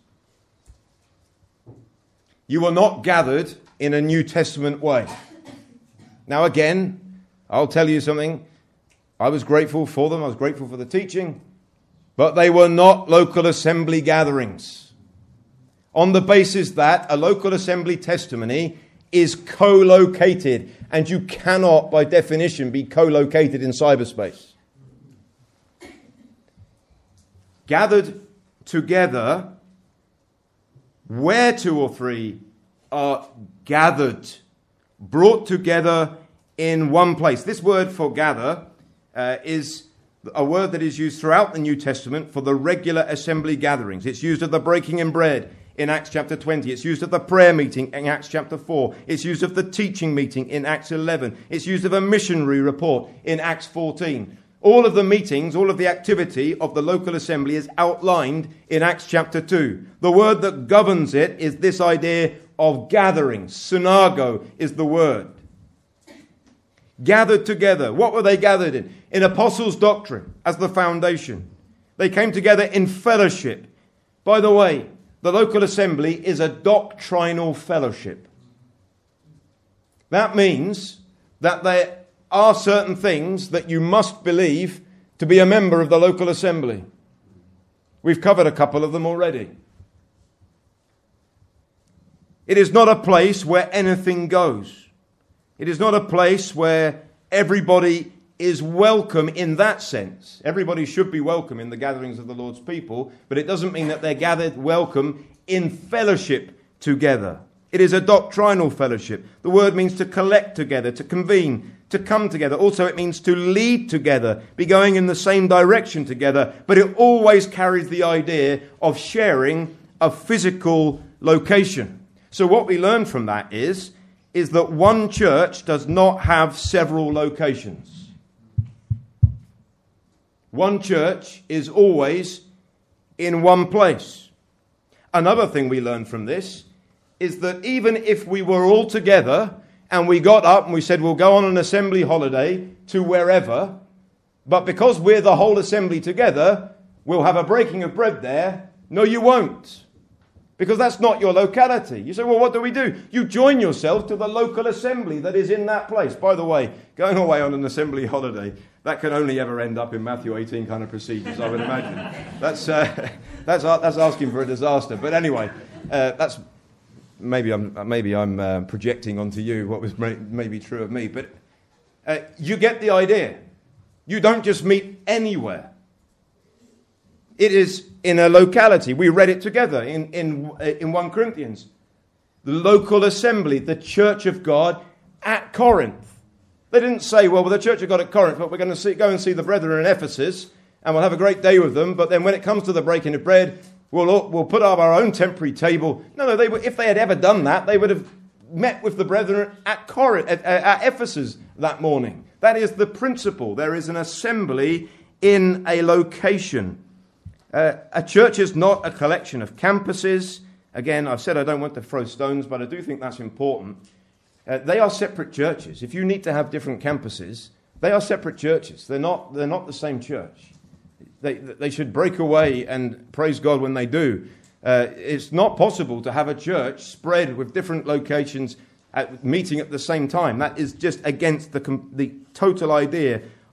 You are not gathered in a New Testament way. Now again, I'll tell you something. I was grateful for them. I was grateful for the teaching. But they were not local assembly gatherings. On the basis that a local assembly testimony is co-located. And you cannot, by definition, be co-located in cyberspace. Gathered together, where 2 or 3 are gathered, brought together in one place. This word for gather is a word that is used throughout the New Testament for the regular assembly gatherings. It's used at the breaking in bread in Acts chapter 20. It's used at the prayer meeting in Acts chapter 4. It's used of the teaching meeting in Acts 11. It's used of a missionary report in Acts 14. All of the meetings, all of the activity of the local assembly is outlined in Acts chapter 2. The word that governs it is this idea of gathering. Synagogue is the word. Gathered together. What were they gathered in? In apostles' doctrine as the foundation. They came together in fellowship. By the way, the local assembly is a doctrinal fellowship. That means that there are certain things that you must believe to be a member of the local assembly. We've covered a couple of them already. It is not a place where anything goes. It is not a place where everybody is welcome in that sense. Everybody should be welcome in the gatherings of the Lord's people, but it doesn't mean that they're gathered welcome in fellowship together. It is a doctrinal fellowship. The word means to collect together, to convene, to come together. Also, it means to lead together, be going in the same direction together, but it always carries the idea of sharing a physical location. So what we learn from that is that one church does not have several locations. One church is always in one place. Another thing we learn from this is that even if we were all together and we got up and we said we'll go on an assembly holiday to wherever, but because we're the whole assembly together, we'll have a breaking of bread there. No, you won't. Because that's not your locality. You say, well, what do? You join yourself to the local assembly that is in that place. By the way, going away on an assembly holiday, that can only ever end up in Matthew 18 kind of procedures, I would imagine. That's asking for a disaster. But anyway, that's maybe I'm projecting onto you what was maybe true of me. But you get the idea. You don't just meet anywhere. It is in a locality. We read it together in 1 Corinthians. The local assembly, the church of God at Corinth. They didn't say, well, the church of God at Corinth, but we're going to go and see the brethren in Ephesus, and we'll have a great day with them. But then when it comes to the breaking of bread, we'll put up our own temporary table. No, if they had ever done that, they would have met with the brethren at Corinth, at Ephesus that morning. That is the principle. There is an assembly in a location. A church is not a collection of campuses. Again, I've said I don't want to throw stones, but I do think that's important. They are separate churches. If you need to have different campuses, they are separate churches. They're not the same church. They should break away and praise God when they do. It's not possible to have a church spread with different locations meeting at the same time. That is just against the total idea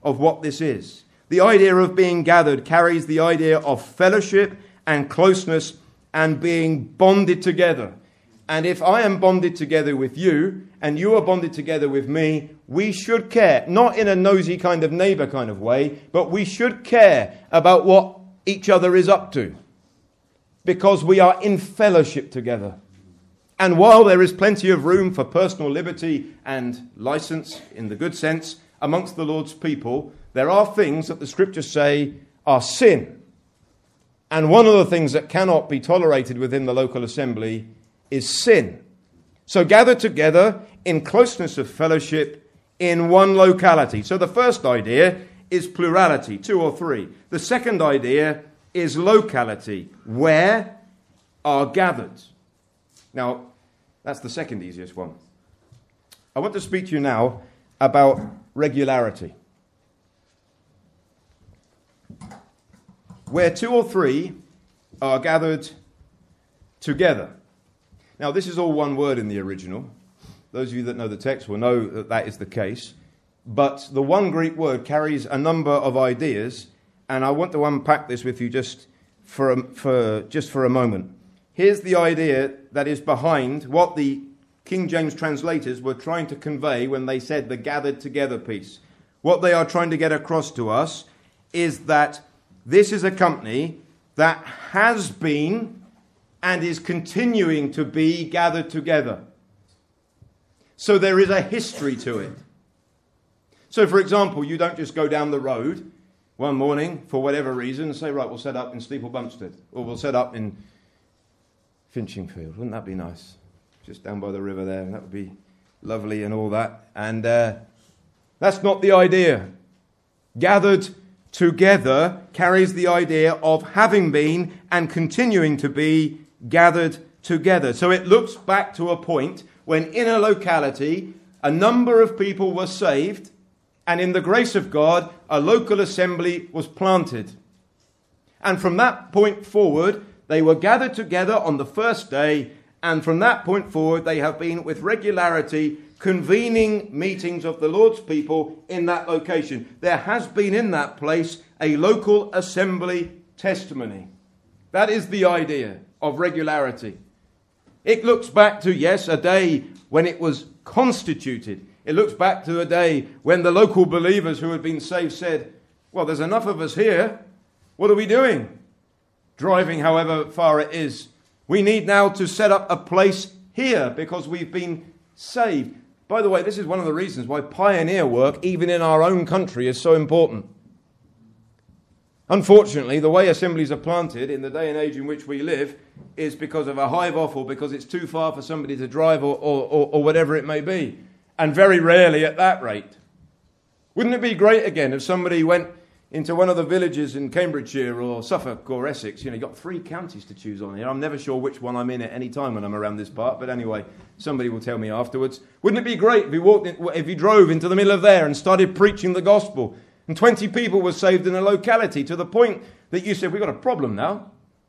of what this is. The idea of being gathered carries the idea of fellowship and closeness and being bonded together. And if I am bonded together with you and you are bonded together with me, we should care, not in a nosy kind of neighbor kind of way, but we should care about what each other is up to, because we are in fellowship together. And while there is plenty of room for personal liberty and license, in the good sense, amongst the Lord's people, there are things that the scriptures say are sin. And one of the things that cannot be tolerated within the local assembly is sin. So gather together in closeness of fellowship in one locality. So the first idea is plurality, 2 or 3. The second idea is locality, where are gathered. Now, that's the second easiest one. I want to speak to you now about regularity. Where 2 or 3 are gathered together. Now, this is all one word in the original. Those of you that know the text will know that that is the case. But the one Greek word carries a number of ideas, and I want to unpack this with you just for a moment. Here's the idea that is behind what the King James translators were trying to convey when they said the gathered together piece. What they are trying to get across to us is that this is a company that has been and is continuing to be gathered together. So there is a history to it. So, for example, you don't just go down the road one morning for whatever reason and say, right, we'll set up in Steeple Bumpstead, or we'll set up in Finchingfield. Wouldn't that be nice? Just down by the river there. That would be lovely and all that. And that's not the idea. Gathered together carries the idea of having been and continuing to be gathered together. So it looks back to a point when in a locality a number of people were saved, and in the grace of God a local assembly was planted. And from that point forward they were gathered together on the first day, and from that point forward they have been with regularity convening meetings of the Lord's people in that location. There has been in that place a local assembly testimony. That is the idea of regularity. It looks back to, yes, a day when it was constituted. It looks back to a day when the local believers who had been saved said, well, there's enough of us here. What are we doing? Driving however far it is. We need now to set up a place here because we've been saved. By the way, this is one of the reasons why pioneer work, even in our own country, is so important. Unfortunately, the way assemblies are planted in the day and age in which we live is because of a hive off or because it's too far for somebody to drive or whatever it may be. And very rarely at that rate. Wouldn't it be great again if somebody went into one of the villages in Cambridgeshire or Suffolk or Essex? You know, you've got 3 counties to choose on here. I'm never sure which one I'm in at any time when I'm around this part. But anyway, somebody will tell me afterwards. Wouldn't it be great if you drove into the middle of there and started preaching the gospel? And 20 people were saved in a locality to the point that you said, we've got a problem now.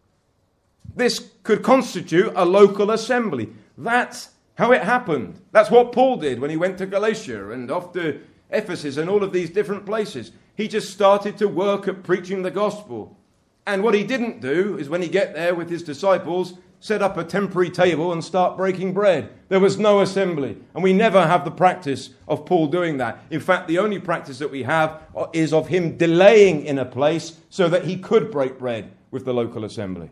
This could constitute a local assembly. That's how it happened. That's what Paul did when he went to Galatia and off to Ephesus and all of these different places. He just started to work at preaching the gospel. And what he didn't do is when he get there with his disciples, set up a temporary table and start breaking bread. There was no assembly. And we never have the practice of Paul doing that. In fact, the only practice that we have is of him delaying in a place so that he could break bread with the local assembly.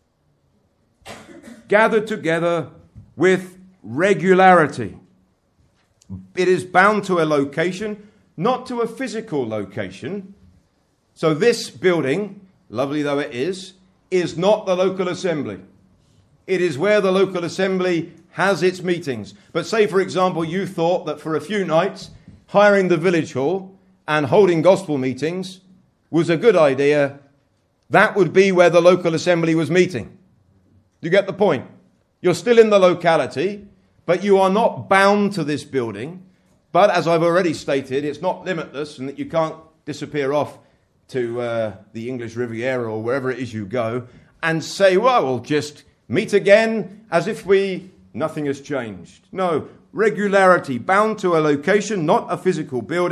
Gathered together with regularity. It is bound to a location, not to a physical location. So this building, lovely though it is not the local assembly. It is where the local assembly has its meetings. But say, for example, you thought that for a few nights, hiring the village hall and holding gospel meetings was a good idea. That would be where the local assembly was meeting. You get the point? You're still in the locality, but you are not bound to this building. But as I've already stated, it's not limitless and that you can't disappear off to the English Riviera or wherever it is you go and say, well, we'll just meet again as if nothing has changed. No, regularity, bound to a location, not a physical building,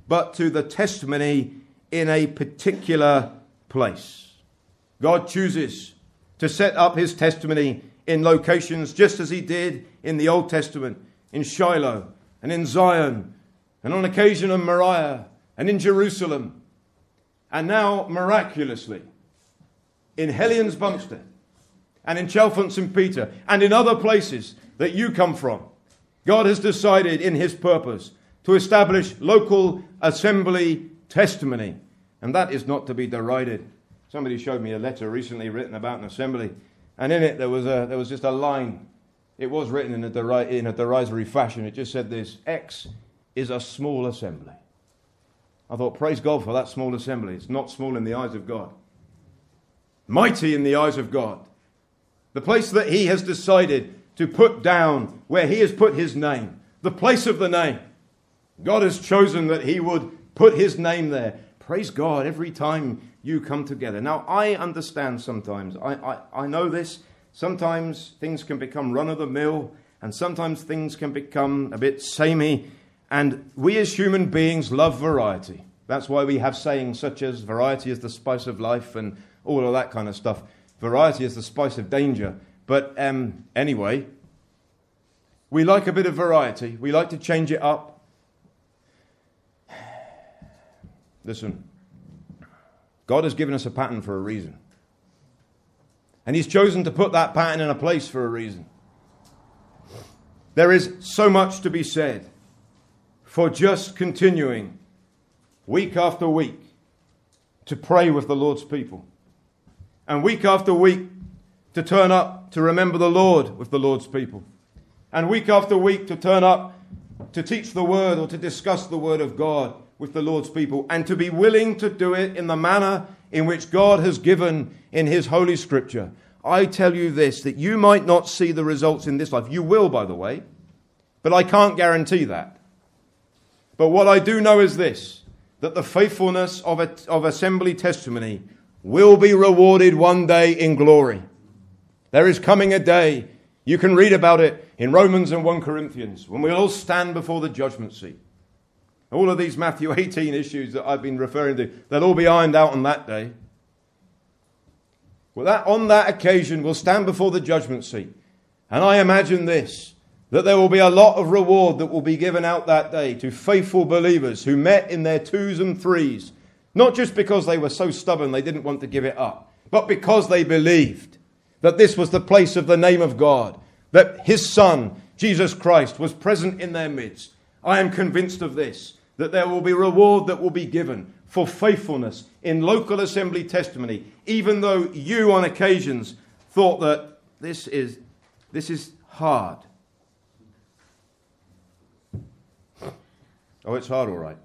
but to the testimony in a particular place. God chooses to set up his testimony in locations just as he did in the Old Testament, in Shiloh and in Zion, and on occasion in Moriah and in Jerusalem, and now miraculously in Hellions Bumpstead and in Chalfont St. Peter and in other places that you come from. God has decided in his purpose to establish local assembly testimony, and that is not to be derided. Somebody showed me a letter recently written about an assembly, and in it there was just a line. It was written in a derisory fashion. It just said this: X is a small assembly. I thought, praise God for that small assembly. It's not small in the eyes of God. Mighty in the eyes of God. The place that he has decided to put down, where he has put his name, the place of the name. God has chosen that he would put his name there. Praise God every time you come together. Now, I understand sometimes. I know this. Sometimes things can become run-of-the-mill, and sometimes things can become a bit samey. And we as human beings love variety. That's why we have sayings such as variety is the spice of life and all of that kind of stuff. Variety is the spice of danger. But anyway, we like a bit of variety. We like to change it up. Listen, God has given us a pattern for a reason. And he's chosen to put that pattern in a place for a reason. There is so much to be said for just continuing week after week to pray with the Lord's people. And week after week to turn up to remember the Lord with the Lord's people. And week after week to turn up to teach the word or to discuss the word of God with the Lord's people. And to be willing to do it in the manner in which God has given in his holy scripture. I tell you this, that you might not see the results in this life. You will, by the way. But I can't guarantee that. But what I do know is this, that the faithfulness of assembly testimony will be rewarded one day in glory. There is coming a day, you can read about it in Romans and 1 Corinthians, when we'll all stand before the judgment seat. All of these Matthew 18 issues that I've been referring to, they'll all be ironed out on that day. Well, on that occasion, we'll stand before the judgment seat. And I imagine this, that there will be a lot of reward that will be given out that day to faithful believers who met in their twos and threes, not just because they were so stubborn they didn't want to give it up, but because they believed that this was the place of the name of God, that his Son, Jesus Christ, was present in their midst. I am convinced of this, that there will be reward that will be given for faithfulness in local assembly testimony, even though you on occasions thought that this is hard. Oh, it's hard, all right.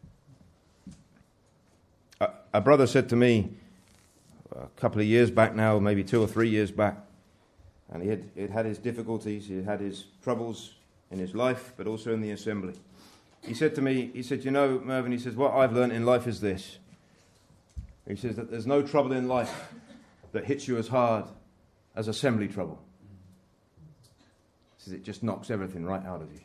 A brother said to me a couple of years back now, maybe 2 or 3 years back, and he had his difficulties, he had his troubles in his life, but also in the assembly. He said to me, you know, Mervyn, he says, what I've learned in life is this. He says that there's no trouble in life that hits you as hard as assembly trouble. He says it just knocks everything right out of you.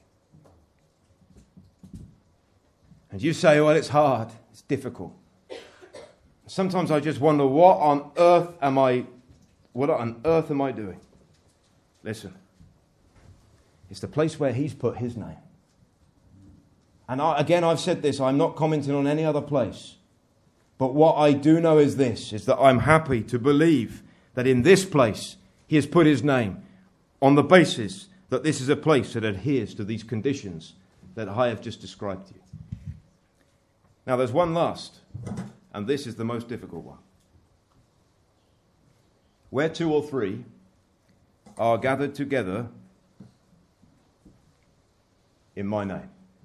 And you say, well, it's hard, it's difficult. Sometimes I just wonder, what on earth am I doing? Listen, it's the place where he's put his name. And I've said this, I'm not commenting on any other place. But what I do know is this, is that I'm happy to believe that in this place he has put his name on the basis that this is a place that adheres to these conditions that I have just described to you. Now there's one last, and this is the most difficult one. Where 2 or 3 are gathered together in my name.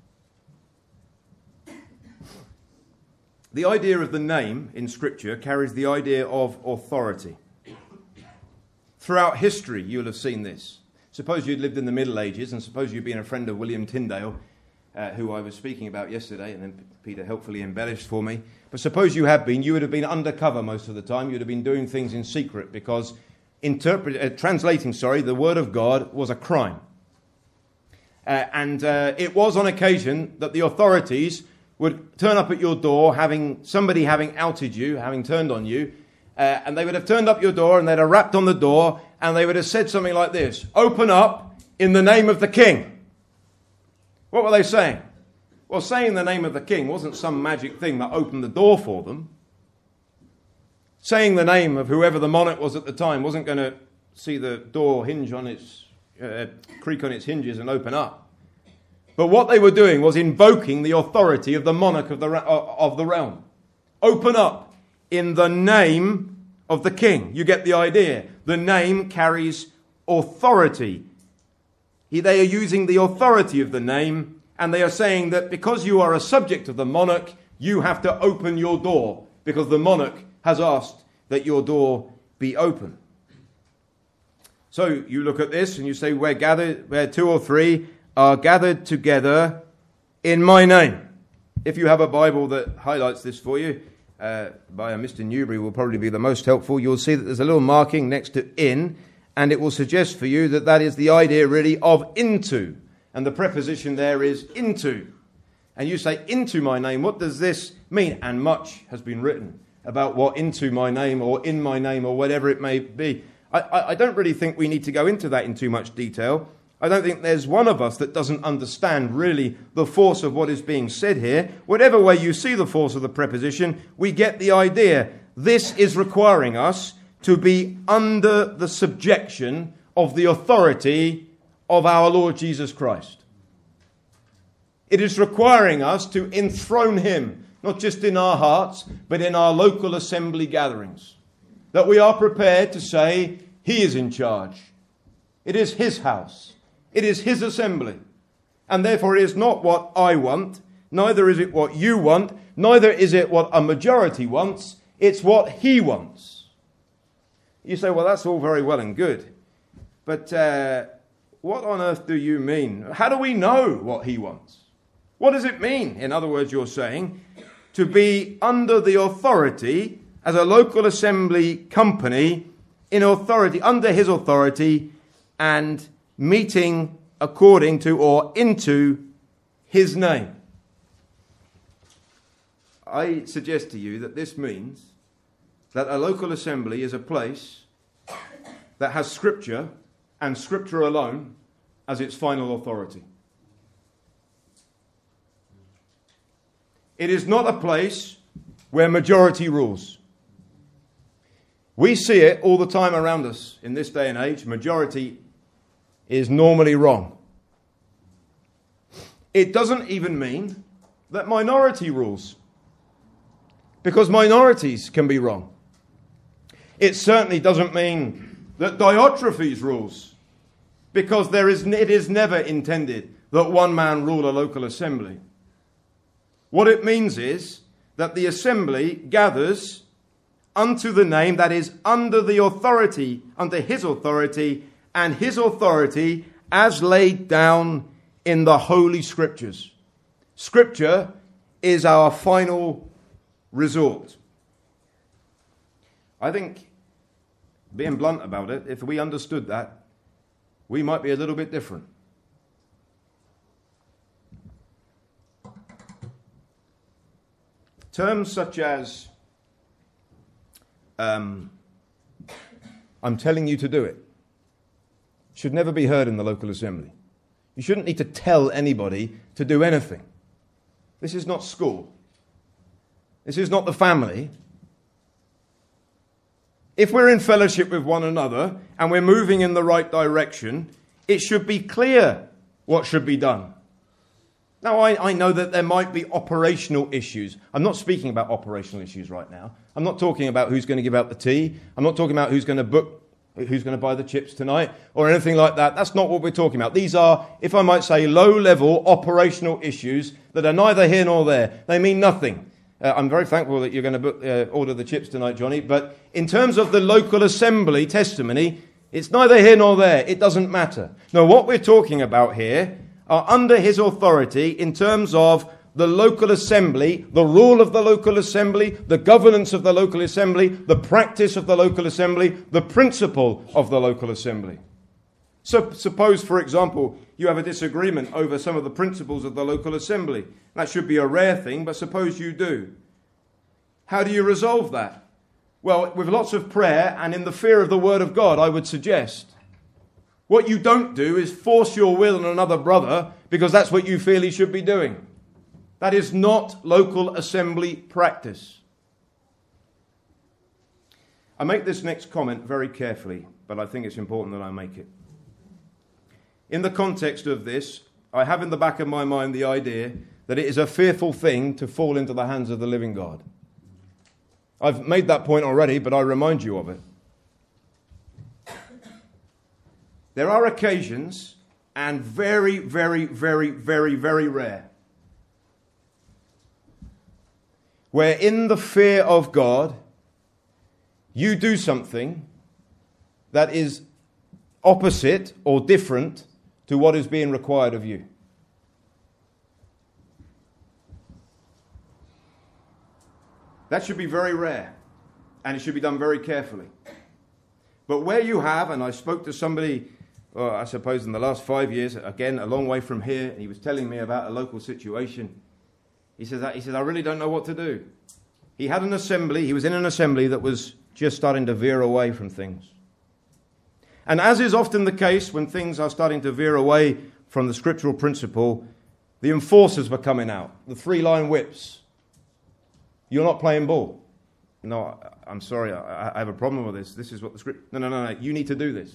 The idea of the name in Scripture carries the idea of authority. Throughout history, you'll have seen this. Suppose you'd lived in the Middle Ages, and suppose you'd been a friend of William Tyndale, who I was speaking about yesterday, and then Peter helpfully embellished for me. But suppose you had been, you would have been undercover most of the time. You'd have been doing things in secret because translating the word of God was a crime. And it was on occasion that the authorities would turn up at your door, somebody having outed you, having turned on you, and they would have turned up your door and they'd have rapped on the door and they would have said something like this: "Open up in the name of the king." What were they saying? Well, saying the name of the king wasn't some magic thing that opened the door for them. Saying the name of whoever the monarch was at the time wasn't going to see the door hinge on its creak on its hinges and open up. But what they were doing was invoking the authority of the monarch of the realm. Open up in the name of the king. You get the idea. The name carries authority. They are using the authority of the name, and they are saying that because you are a subject of the monarch, you have to open your door, because the monarch has asked that your door be open. So you look at this and you say, where 2 or 3 are gathered together in my name. If you have a Bible that highlights this for you, by Mr. Newbury will probably be the most helpful, you'll see that there's a little marking next to in, and it will suggest for you that that is the idea really of into. And the preposition there is into. And you say, into my name, what does this mean? And much has been written about what into my name or in my name or whatever it may be. I don't really think we need to go into that in too much detail. I don't think there's one of us that doesn't understand really the force of what is being said here. Whatever way you see the force of the preposition, we get the idea. This is requiring us to be under the subjection of the authority of our Lord Jesus Christ. It is requiring us to enthrone him, not just in our hearts, but in our local assembly gatherings. That we are prepared to say, he is in charge. It is his house. It is his assembly. And therefore it is not what I want, neither is it what you want, neither is it what a majority wants, it's what he wants. You say, well, that's all very well and good. But what on earth do you mean? How do we know what he wants? What does it mean? In other words, you're saying, to be under the authority as a local assembly company, in authority, under his authority, and meeting according to or into his name. I suggest to you that this means that a local assembly is a place that has Scripture and Scripture alone as its final authority. It is not a place where majority rules. We see it all the time around us in this day and age. Majority is normally wrong. It doesn't even mean that minority rules, because minorities can be wrong. It certainly doesn't mean that Diotrephes rules, because it is never intended that one man rule a local assembly. What it means is that the assembly gathers unto the name, that is under the authority, under his authority, and his authority as laid down in the Holy Scriptures. Scripture is our final resort. I think, being blunt about it, if we understood that, we might be a little bit different. Terms such as, I'm telling you to do it, should never be heard in the local assembly. You shouldn't need to tell anybody to do anything. This is not school. This is not the family. If we're in fellowship with one another and we're moving in the right direction, it should be clear what should be done. Now, I know that there might be operational issues. I'm not speaking about operational issues right now. I'm not talking about who's going to give out the tea. I'm not talking about who's going to buy the chips tonight or anything like that. That's not what we're talking about. These are, if I might say, low-level operational issues that are neither here nor there. They mean nothing. I'm very thankful that you're going to order the chips tonight, Johnny. But in terms of the local assembly testimony, it's neither here nor there. It doesn't matter. No, what we're talking about here are under his authority in terms of the local assembly, the rule of the local assembly, the governance of the local assembly, the practice of the local assembly, the principle of the local assembly. So suppose, for example, you have a disagreement over some of the principles of the local assembly. That should be a rare thing, but suppose you do. How do you resolve that? Well, with lots of prayer and in the fear of the word of God, I would suggest. What you don't do is force your will on another brother because that's what you feel he should be doing. That is not local assembly practice. I make this next comment very carefully, but I think it's important that I make it. In the context of this, I have in the back of my mind the idea that it is a fearful thing to fall into the hands of the living God. I've made that point already, but I remind you of it. There are occasions, and very, very, very, very, very rare, where in the fear of God, you do something that is opposite or different to what is being required of you. That should be very rare, and it should be done very carefully. But where you have, and I spoke to somebody, I suppose in the last 5 years, again, a long way from here, and he was telling me about a local situation. He says, I really don't know what to do. He had an assembly, he was in an assembly that was just starting to veer away from things. And as is often the case when things are starting to veer away from the scriptural principle, the enforcers were coming out, the 3-line whips. You're not playing ball. No, I'm sorry, I have a problem with this. This is what the script... No, you need to do this.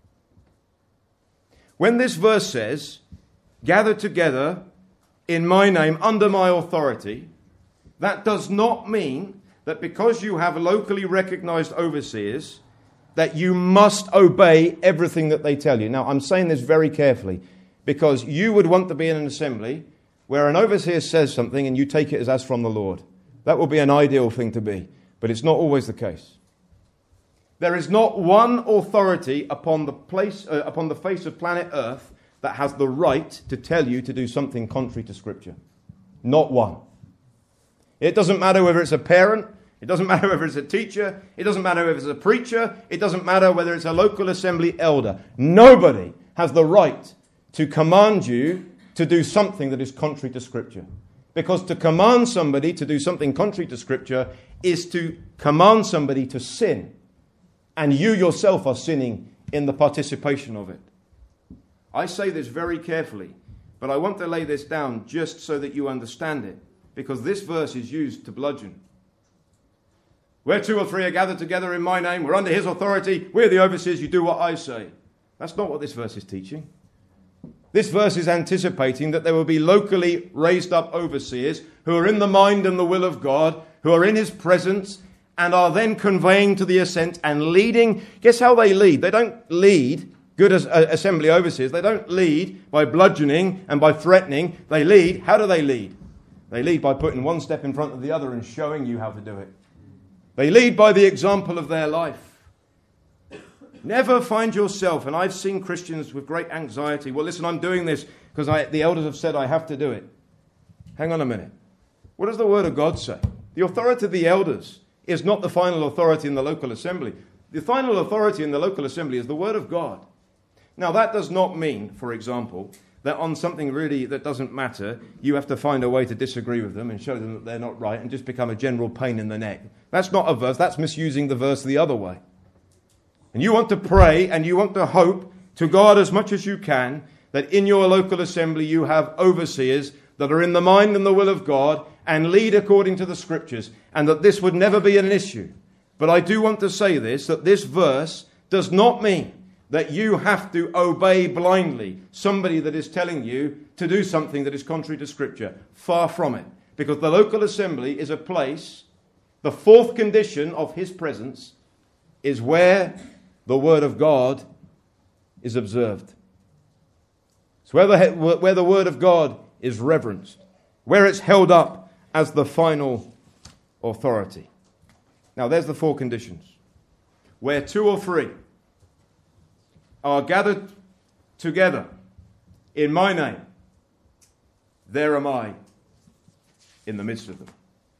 When this verse says, gather together in my name, under my authority, that does not mean that because you have locally recognized overseers, that you must obey everything that they tell you. Now, I'm saying this very carefully, because you would want to be in an assembly where an overseer says something and you take it as from the Lord. That would be an ideal thing to be, but it's not always the case. There is not one authority upon the face of planet Earth that has the right to tell you to do something contrary to Scripture. Not one. It doesn't matter whether it's a parent, it doesn't matter whether it's a teacher, it doesn't matter whether it's a preacher, it doesn't matter whether it's a local assembly elder. Nobody has the right to command you to do something that is contrary to Scripture. Because to command somebody to do something contrary to Scripture is to command somebody to sin. And you yourself are sinning in the participation of it. I say this very carefully, but I want to lay this down just so that you understand it. Because this verse is used to bludgeon. Where 2 or 3 are gathered together in my name, we're under his authority, we're the overseers, you do what I say. That's not what this verse is teaching. This verse is anticipating that there will be locally raised up overseers who are in the mind and the will of God, who are in his presence, and are then conveying to the assent and leading. Guess how they lead? They don't lead, good as assembly overseers, they don't lead by bludgeoning and by threatening. They lead, how do they lead? They lead by putting one step in front of the other and showing you how to do it. They lead by the example of their life. Never find yourself, and I've seen Christians with great anxiety, well, listen, I'm doing this because the elders have said I have to do it. Hang on a minute. What does the Word of God say? The authority of the elders is not the final authority in the local assembly. The final authority in the local assembly is the Word of God. Now, that does not mean, for example, that on something really that doesn't matter, you have to find a way to disagree with them and show them that they're not right and just become a general pain in the neck. That's not a verse. That's misusing the verse the other way. And you want to pray and you want to hope to God as much as you can that in your local assembly you have overseers that are in the mind and the will of God and lead according to the Scriptures, and that this would never be an issue. But I do want to say this, that this verse does not mean that you have to obey blindly somebody that is telling you to do something that is contrary to Scripture. Far from it. Because the local assembly is a place, the fourth condition of his presence is where the Word of God is observed. It's where the Word of God is reverenced, where it's held up as the final authority. Now, there's the 4 conditions. Where 2 or 3 are gathered together in my name, there am I in the midst of them.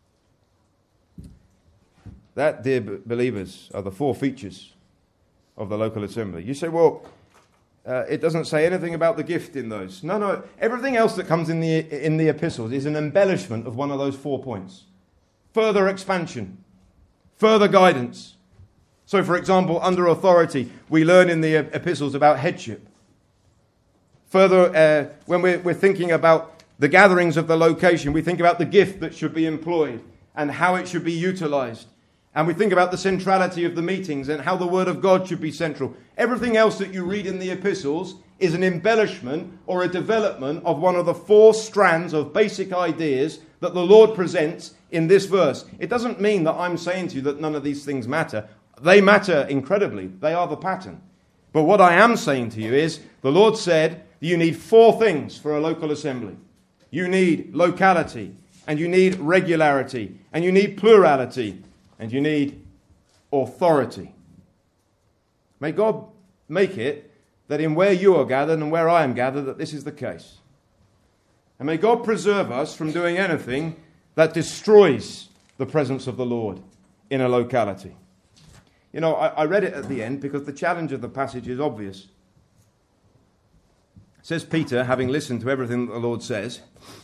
That, dear believers, are the 4 features of the local assembly. You say, well, It doesn't say anything about the gift in those. No. Everything else that comes in the epistles is an embellishment of one of those 4 points. Further expansion. Further guidance. So, for example, under authority, we learn in the epistles about headship. Further, when we're thinking about the gatherings of the location, we think about the gift that should be employed and how it should be utilized. And we think about the centrality of the meetings and how the Word of God should be central. Everything else that you read in the epistles is an embellishment or a development of one of the 4 strands of basic ideas that the Lord presents in this verse. It doesn't mean that I'm saying to you that none of these things matter. They matter incredibly. They are the pattern. But what I am saying to you is the Lord said you need 4 things for a local assembly. You need locality, and you need regularity, and you need plurality, and you need authority. May God make it that in where you are gathered and where I am gathered, that this is the case. And may God preserve us from doing anything that destroys the presence of the Lord in a locality. You know, I read it at the end because the challenge of the passage is obvious. It says Peter, having listened to everything that the Lord says,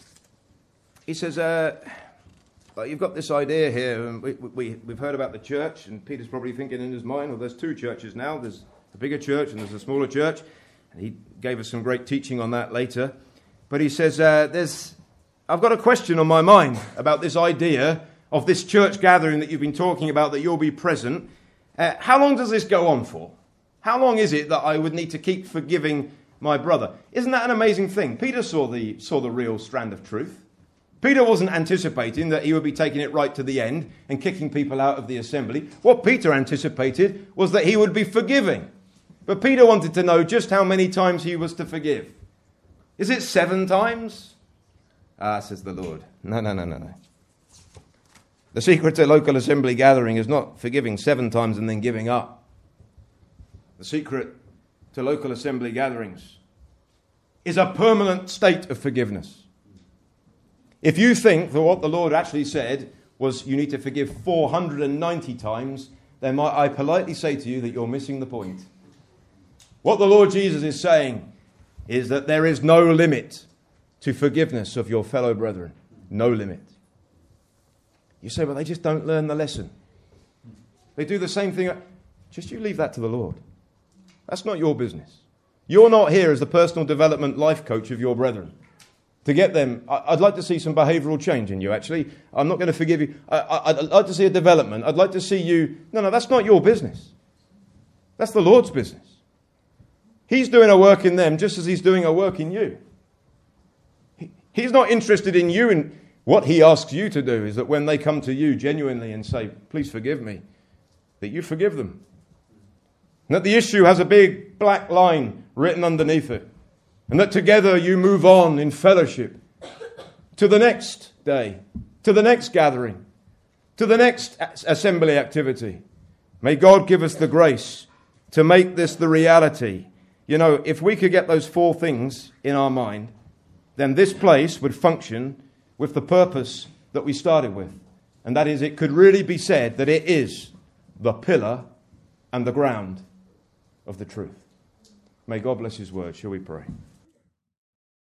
he says, you've got this idea here, and we've heard about the church, and Peter's probably thinking in his mind, well, there's 2 churches now. There's the bigger church and there's a smaller church. And he gave us some great teaching on that later. But he says, I've got a question on my mind about this idea of this church gathering that you've been talking about, that you'll be present. How long does this go on for? How long is it that I would need to keep forgiving my brother? Isn't that an amazing thing? Peter saw the real strand of truth. Peter wasn't anticipating that he would be taking it right to the end and kicking people out of the assembly. What Peter anticipated was that he would be forgiving. But Peter wanted to know just how many times he was to forgive. Is it 7 times? Says the Lord. No. The secret to local assembly gathering is not forgiving 7 times and then giving up. The secret to local assembly gatherings is a permanent state of forgiveness. If you think that what the Lord actually said was you need to forgive 490 times, then might I politely say to you that you're missing the point. What the Lord Jesus is saying is that there is no limit to forgiveness of your fellow brethren. No limit. You say, well, they just don't learn the lesson. They do the same thing. Just you leave that to the Lord. That's not your business. You're not here as the personal development life coach of your brethren. To get them, I'd like to see some behavioural change in you, actually. I'm not going to forgive you. I'd like to see a development. I'd like to see you... No, that's not your business. That's the Lord's business. He's doing a work in them just as he's doing a work in you. He's not interested in you, and what he asks you to do is that when they come to you genuinely and say, please forgive me, that you forgive them. And that the issue has a big black line written underneath it. And that together you move on in fellowship to the next day, to the next gathering, to the next assembly activity. May God give us the grace to make this the reality. You know, if we could get those 4 things in our mind, then this place would function with the purpose that we started with. And that is, it could really be said that it is the pillar and the ground of the truth. May God bless his word. Shall we pray?